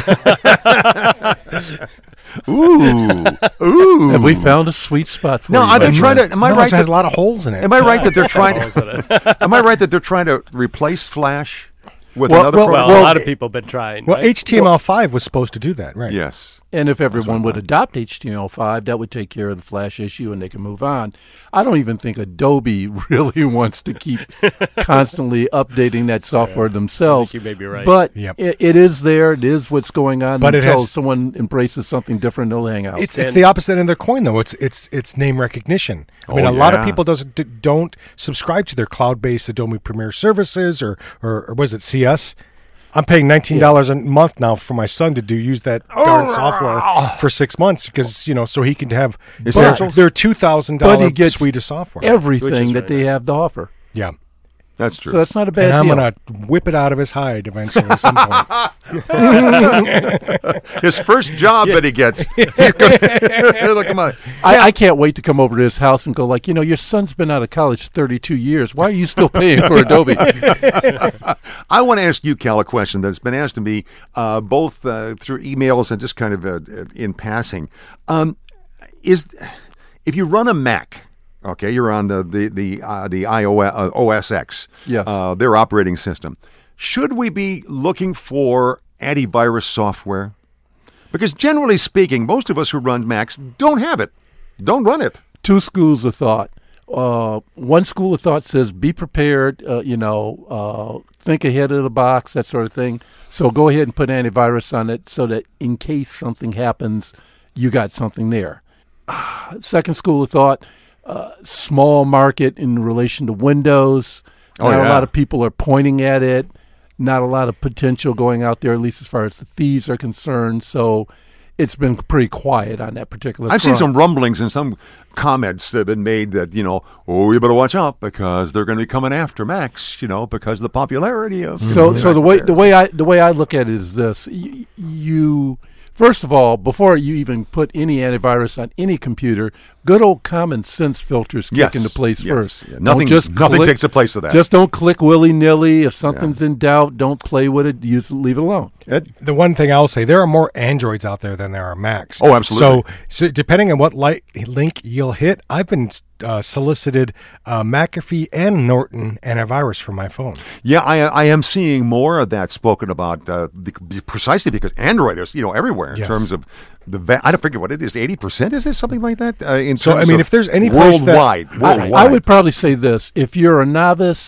Ooh, ooh. Have we found a sweet spot for No, you? I've been my trying friend? to. Am I No, right? it has that- a lot of holes in it. Am I right that they're trying Holes in it. to? Am I right that they're trying to replace Flash with Well- another well- program? Well, Well, a lot of people have been trying. Well, right? H T M L five was supposed to do that, right? Yes. And if everyone would adopt H T M L five, that would take care of the Flash issue and they can move on. I don't even think Adobe really wants to keep constantly updating that software themselves. I think you may be right. But Yep. it, it is there. It is what's going on. But it until has- someone embraces something different, they'll hang out. It's it's the opposite end of the coin, though. It's it's it's name recognition. I mean, Oh, a lot of yeah. people doesn't d- don't subscribe to their cloud-based Adobe Premiere services, or or, or was it C S? I'm paying nineteen dollars a month now for my son to do use that darn software for six months because you know so he can have Essentials? their two thousand But dollar he gets suite of software. everything that very they have to offer. yeah, That's true. So that's not a bad and I'm deal. gonna whip it out of his hide eventually at some point. His first job that he gets. Look, come on. I, I can't wait to come over to his house and go like, you know, your son's been out of college thirty-two years. Why are you still paying for Adobe? I want to ask you, Cal, a question that's been asked to me uh, both uh, through emails and just kind of uh, in passing. Um, is if you run a Mac, okay, you're on the the the uh, the iOS uh, O S X, Yes. uh, their operating system. Should we be looking for antivirus software? Because generally speaking, most of us who run Macs don't have it, don't run it. Two schools of thought. Uh, one school of thought says be prepared, uh, you know, uh, think ahead of the box, that sort of thing. So go ahead and put antivirus on it so that in case something happens, you got something there. Uh, second school of thought, uh, small market in relation to Windows. Oh, Not yeah. a lot of people are pointing at it. Not a lot of potential going out there, at least as far as the thieves are concerned. So it's been pretty quiet on that particular I've front. seen some rumblings and some comments that have been made that, you know, oh, you better watch out because they're going to be coming after Macs, you know, because of the popularity of. So, so the way the way I the way I look at it is this: y- you first of all, before you even put any antivirus on any computer, good old common sense filters kick Yes, into place yes, first. yeah. Don't Nothing- just nothing click- takes the place of that. Just don't click willy nilly. If something's in doubt, don't play with it. Use it, leave it alone. Ed? The one thing I'll say, there are more Androids out there than there are Macs. Oh, absolutely. So, so depending on what li- link you'll hit, I've been uh, solicited uh, McAfee and Norton antivirus for my phone. Yeah, I I am seeing more of that spoken about uh, be- be- precisely because Android is, you know, everywhere in Yes. terms of the. Va- I don't forget what it is. Eighty percent is it something like that? Uh, in So, I terms mean, of if there's any place that- worldwide, I, worldwide. I would probably say this: if you're a novice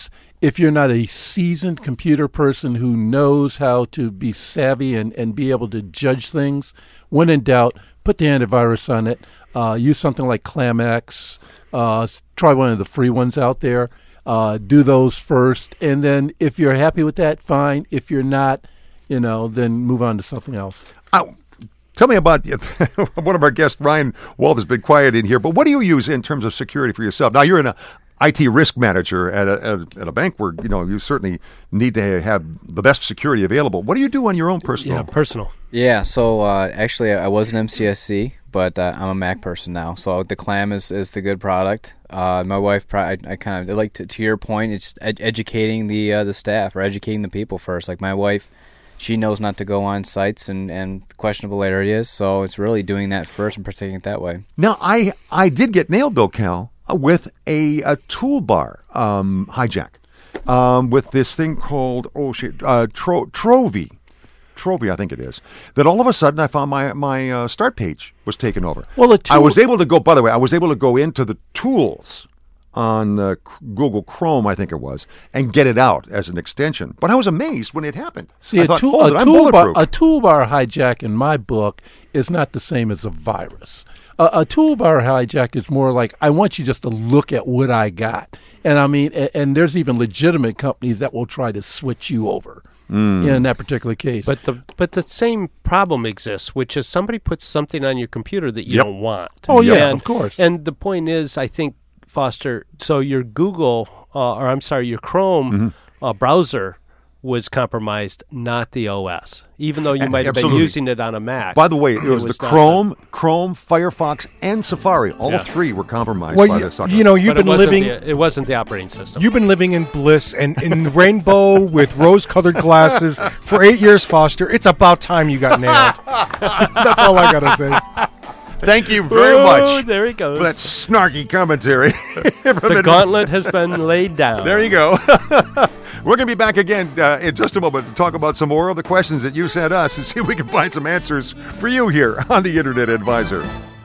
if you're not a seasoned computer person who knows how to be savvy and, and be able to judge things, when in doubt, put the antivirus on it. Uh, use something like ClamX. Uh, try one of the free ones out there. Uh, do those first, and then if you're happy with that, fine. If you're not, you know, then move on to something else. Oh, tell me about one of our guests, Ryan Walt, has been quiet in here, but what do you use in terms of security for yourself? Now, you're in a I T risk manager at a, at, at a bank where, you know, you certainly need to have the best security available. What do you do on your own personal? Yeah, personal. Yeah, so uh, actually I was an M C S C, but uh, I'm a Mac person now. So the Clam is, is the good product. Uh, my wife, I, I kind of like to, to your point, it's ed- educating the uh, the staff or educating the people first. Like my wife, she knows not to go on sites and, and questionable areas, so it's really doing that first and protecting it that way. Now, I, I did get nailed, though, Cal, with a, a toolbar um, hijack um, with this thing called, oh shit, uh, Tro- Trovy. Trovy, I think it is. That all of a sudden I found my my uh, start page was taken over. Well, the tool- I was able to go, by the way, I was able to go into the tools on uh, Google Chrome, I think it was, and get it out as an extension. But I was amazed when it happened. See, I a, thought, tool, hold it, a, I'm toolbar, bulletproof. a toolbar hijack in my book is not the same as a virus. A, a toolbar hijack is more like, I want you just to look at what I got. And I mean, and, and there's even legitimate companies that will try to switch you over. Mm. In that particular case. But the but the same problem exists, which is somebody puts something on your computer that you Yep. don't want. Oh, yeah, And- of course. And the point is, I think, Foster, so your Google, uh, or I'm sorry, your Chrome Mm-hmm. uh, browser was compromised, not the O S, even though you A- might have absolutely. been using it on a Mac. By the way, it was, the not Chrome, Chrome, Firefox, and Safari. All Yeah. three were compromised Well, by you, this sucker. you know, the- you've but it been wasn't living. The, it wasn't the operating system. You've been living in bliss and in rainbow with rose-colored glasses for eight years, Foster. It's about time you got nailed. That's all I gotta say. Thank you very Oh, much there he goes. for that snarky commentary. The gauntlet has been laid down. There you go. We're going to be back again uh, in just a moment to talk about some more of the questions that you sent us and see if we can find some answers for you here on the Internet Advisor.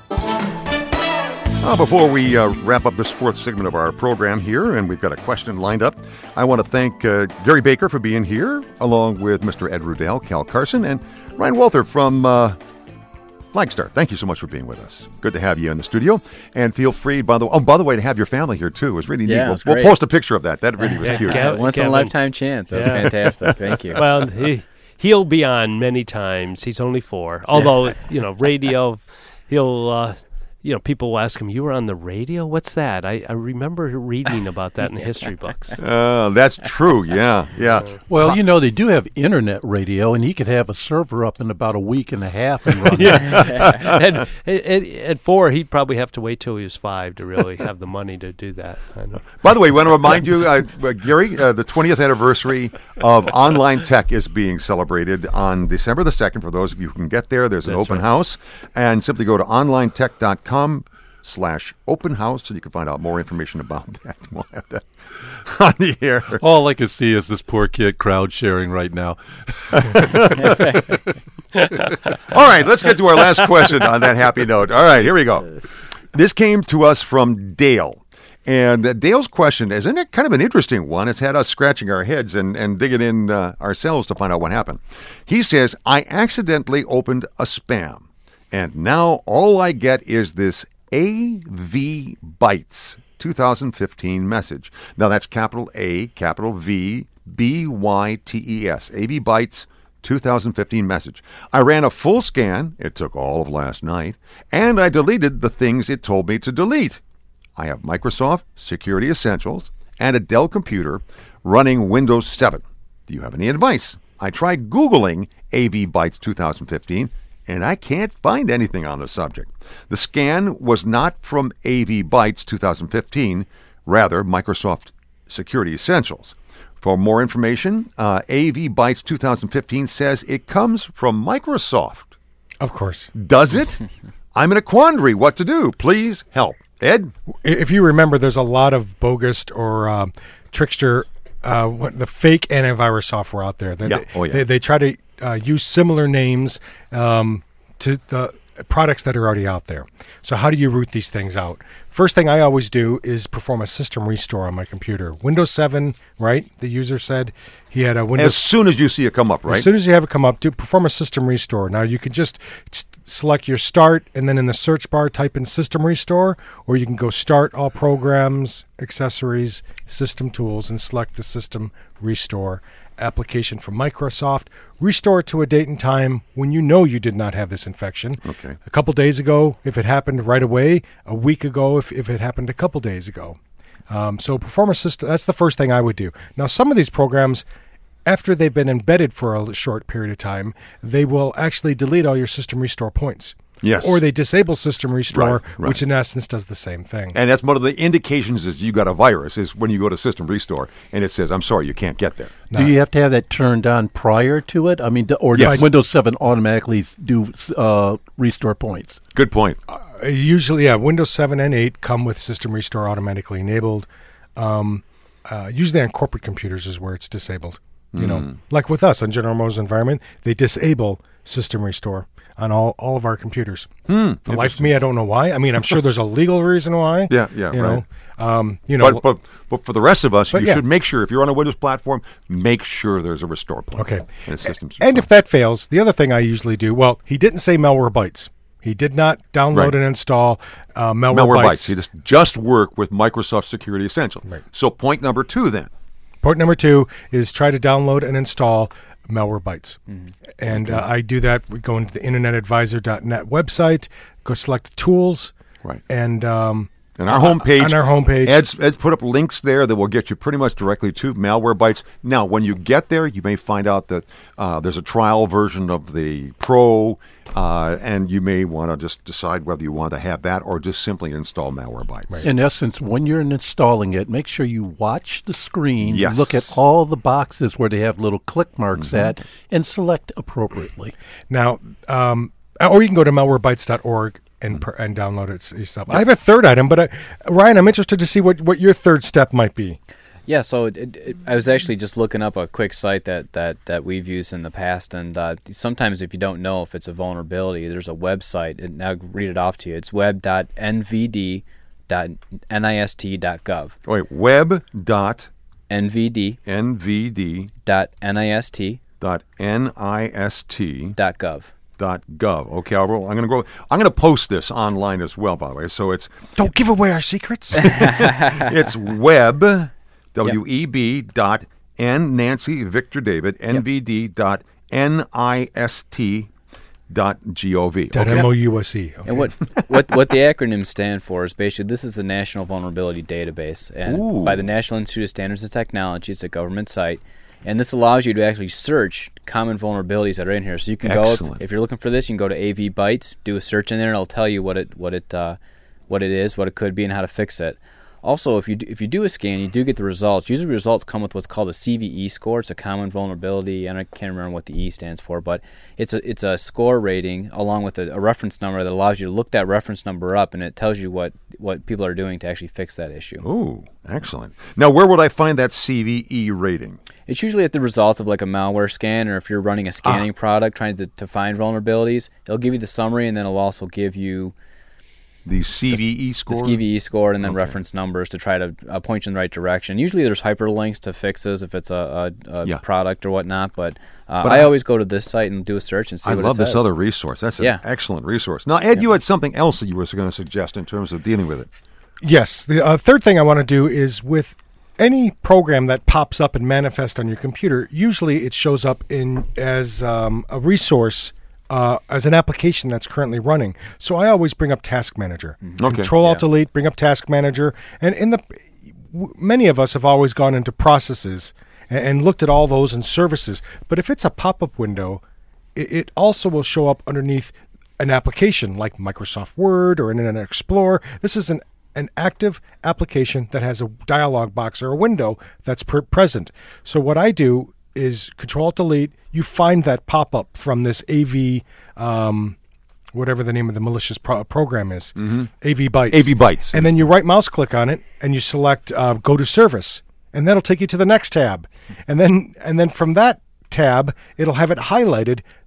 Uh, before we uh, wrap up this fourth segment of our program here, and we've got a question lined up, I want to thank uh, Gary Baker for being here, along with Mister Ed Rudell, Cal Carson, and Ryan Walther from uh, Flagstar. Thank you so much for being with us. Good to have you in the studio. And feel free, by the way, oh, by the way, to have your family here, too. It was really neat. Yeah, it We'll, was we'll great. post a picture of that. That really was Yeah, cute. Gav- Once in a Kevin. lifetime chance. That's Yeah. fantastic. Thank you. Well, he he'll be on many times. He's only four. Although, you know, radio, he'll, uh, you know, people will ask him, you were on the radio? What's that? I, I remember reading about that in the history books. Uh, that's true. Yeah, yeah. Well, you know, they do have internet radio, and he could have a server up in about a week and a half and run and, at, at, at four, he'd probably have to wait till he was five to really have the money to do that. I know. By the way, I want to remind you, uh, uh, Gary, uh, the twentieth anniversary of Online Tech is being celebrated on December the second. For those of you who can get there, there's an That's open right. house. And simply go to online tech dot com slash open house, and you can find out more information about that. We'll have that on the air. All I can see is this poor kid crowd sharing right now. All right, let's get to our last question on that happy note. All right, here we go. This came to us from Dale. And uh, Dale's question is isn't it kind of an interesting one. It's had us scratching our heads and, and digging in uh, ourselves to find out what happened. He says, I accidentally opened a spam, and now all I get is this A V Bytes twenty fifteen message. Now that's capital A, capital V, B Y T E S. A V Bytes twenty fifteen message. I ran a full scan, it took all of last night, and I deleted the things it told me to delete. I have Microsoft Security Essentials and a Dell computer running Windows seven. Do you have any advice? I tried Googling A V Bytes twenty fifteen, and I can't find anything on the subject. The scan was not from A V Bytes twenty fifteen, rather Microsoft Security Essentials. For more information, uh, A V Bytes twenty fifteen says it comes from Microsoft. Of course. Does it? I'm in a quandary. What to do? Please help. Ed? If you remember, there's a lot of bogus or um, trickster, uh, what, the fake antivirus software out there. They, Yeah. Oh, yeah. They, they try to uh, use similar names um, to the products that are already out there. So how do you root these things out? First thing I always do is perform a system restore on my computer. Windows seven, right? The user said he had a Windows... As soon as you see it come up, right? As soon as you have it come up, do perform a system restore. Now, you can just s- select your start, and then in the search bar, type in system restore, or you can go start all programs, accessories, system tools, and select the system restore application from Microsoft. Restore it to a date and time when you know you did not have this infection. Okay. A couple days ago, if it happened right away. A week ago, if, if it happened a couple days ago. Um, so perform a system. That's the first thing I would do. Now, some of these programs, after they've been embedded for a short period of time, they will actually delete all your system restore points. Yes. Or they disable system restore, Right, right. which in essence does the same thing. And that's one of the indications that you got a virus is when you go to system restore and it says, I'm sorry, you can't get there. Do you have to have that turned on prior to it? I mean, d- or Yes. does Windows seven automatically s- do uh, restore points? Good point. Uh, usually, yeah, Windows seven and eight come with system restore automatically enabled. Um, uh, usually on corporate computers is where it's disabled. You know, Mm. like with us on General Motors environment, they disable system restore on all, all of our computers. Hmm, For the life of me, I don't know why. I mean, I'm sure there's a legal reason why. Yeah, yeah, You right. know, um, you know. But, but, but for the rest of us, But you yeah. should make sure, if you're on a Windows platform, make sure there's a restore point. Okay. And, it's systems And if that fails, the other thing I usually do, well, he didn't say Malwarebytes. He did not download Right. and install uh, Malwarebytes. Malwarebytes. You just, just work with Microsoft Security Essentials. Right. So point number two then. Point number two is try to download and install Malwarebytes. Mm-hmm. And uh, I do that. We go into the internet advisor dot net website, go select tools. Right. And um, On our homepage, on our homepage. Ed's, Ed's put up links there that will get you pretty much directly to Malwarebytes. Now, when you get there, you may find out that uh, there's a trial version of the Pro, uh, and you may want to just decide whether you want to have that or just simply install Malwarebytes. In essence, when you're installing it, make sure you watch the screen, Yes. look at all the boxes where they have little click marks Mm-hmm. at, and select appropriately. Now, um, or you can go to malwarebytes dot org and per, and download it yourself. I have a third item, but I, Ryan, I'm interested to see what, what your third step might be. Yeah, so it, it, I was actually just looking up a quick site that, that, that we've used in the past, and uh, sometimes if you don't know if it's a vulnerability, there's a website, and I'll read it off to you. It's web dot n v d dot nist dot gov. Wait, web dot N V D N V D dot nist dot N I S T dot gov. dot gov. Okay, I'll, roll- I'm going to go. I'm going to post this online as well. By the way, so it's Don't give away our secrets. it's web w e b dot n Nancy Victor David N V D dot N I S T dot gov. Dot M O U S E. Okay. And what, what what the acronyms stand for is basically this is the National Vulnerability Database, and Ooh. by the National Institute of Standards and Technology. It's a government site, and this allows you to actually search common vulnerabilities that are in here. So you can go Excellent. if, if you're looking for this, you can go to A V Bytes, do a search in there, and it'll tell you what it what it uh, what it is, what it could be, and how to fix it. Also, if you do, if you do a scan, you do get the results. Usually, results come with what's called a C V E score. It's a common vulnerability, and I can't remember what the E stands for, but it's a it's a score rating along with a, a reference number that allows you to look that reference number up, and it tells you what, what people are doing to actually fix that issue. Ooh, excellent. Now, where would I find that C V E rating? It's usually at the results of like a malware scan, or if you're running a scanning product trying to, to find vulnerabilities, it'll give you the summary, and then it'll also give you The C V E score? the C V E score, and then Okay. reference numbers to try to uh, point you in the right direction. Usually there's hyperlinks to fixes if it's a, a, a Yeah. product or whatnot, but, uh, But I, I- always go to this site and do a search and see I what love it says. this other resource. That's an Yeah. excellent resource. Now, Ed, you had something else that you were going to suggest in terms of dealing with it. Yes. The uh, third thing I want to do is with any program that pops up and manifests on your computer, usually it shows up in as um, a resource, uh, as an application that's currently running. So I always bring up Task Manager. Okay. Control Alt Yeah. Delete, bring up Task Manager, and in the w- many of us have always gone into processes and, and looked at all those and services. But if it's a pop-up window, it, it also will show up underneath an application like Microsoft Word or Internet Explorer. This is an an active application that has a dialog box or a window that's per- present. So what I do is Control Alt Delete. You find that pop up from this A V, um, whatever the name of the malicious pro- program is, mm-hmm. A V Bytes. A V Bytes. And then you right mouse click on it and you select uh, Go to Service, and that'll take you to the next tab. And then and then from that tab, it'll have it highlighted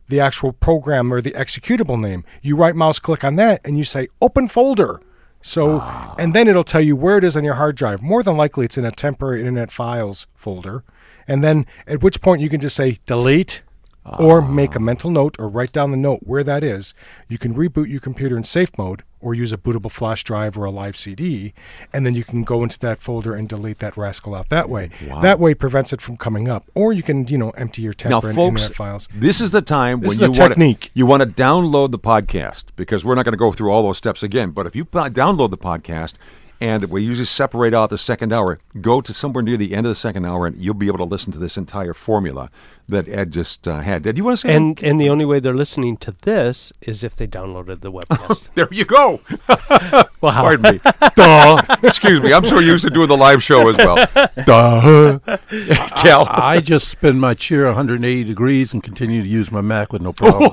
the actual program or the executable name. You right mouse click on that and you say open folder. So, oh. and then it'll tell you where it is on your hard drive. More than likely it's in a temporary Internet Files folder. And then at which point you can just say delete oh. or make a mental note or write down the note where that is. You can reboot your computer in safe mode or use a bootable flash drive or a live C D, and then you can go into that folder and delete that rascal out that way. Wow. That way it prevents it from coming up. Or you can, you know, empty your temporary Internet Files. This is the time this when is you a want technique. to, you want to download the podcast, because we're not going to go through all those steps again. But if you download the podcast, and we usually separate out the second hour, go to somewhere near the end of the second hour, and you'll be able to listen to this entire formula that Ed just uh, had. Did you want to say and that? And the only way they're listening to this is if they downloaded the webcast. There you go. Well, how? Pardon me. Duh. Excuse me. I'm so used to doing the live show as well. Duh. Cal. I, I just spin my chair one hundred eighty degrees and continue to use my Mac with no problem.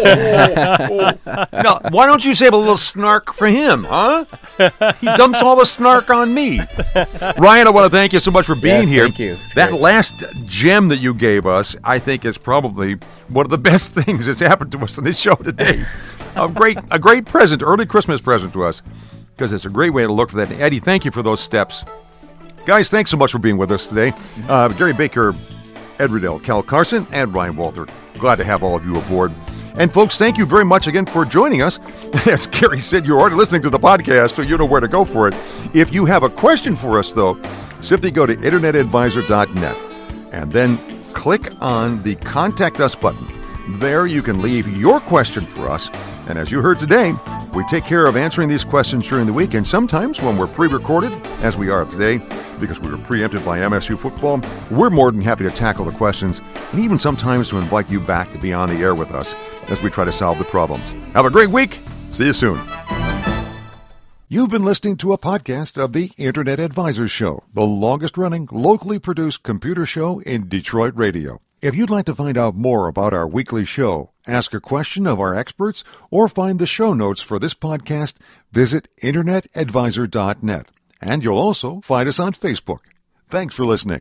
Now, why don't you save a little snark for him, huh? He dumps all the snark on me. Ryan, I want to thank you so much for being yes, here. Thank you. It's that great. last gem that you gave us, I think, is probably one of the best things that's happened to us on this show today. a great, a great present, early Christmas present to us, because it's a great way to look for that. And Eddie, thank you for those steps. Guys, thanks so much for being with us today. Uh, Gary Baker, Ed Riddell, Cal Carson, and Ryan Walter. Glad to have all of you aboard. And folks, thank you very much again for joining us. As Gary said, you're already listening to the podcast, so you know where to go for it. If you have a question for us, though, simply go to internet advisor dot net and then click on the Contact Us button. There you can leave your question for us. And as you heard today, we take care of answering these questions during the week. And sometimes when we're pre-recorded, as we are today, because we were preempted by M S U football, we're more than happy to tackle the questions and even sometimes to invite you back to be on the air with us as we try to solve the problems. Have a great week. See you soon. You've been listening to a podcast of the Internet Advisor Show, the longest-running, locally produced computer show in Detroit radio. If you'd like to find out more about our weekly show, ask a question of our experts, or find the show notes for this podcast, visit internet advisor dot net. And you'll also find us on Facebook. Thanks for listening.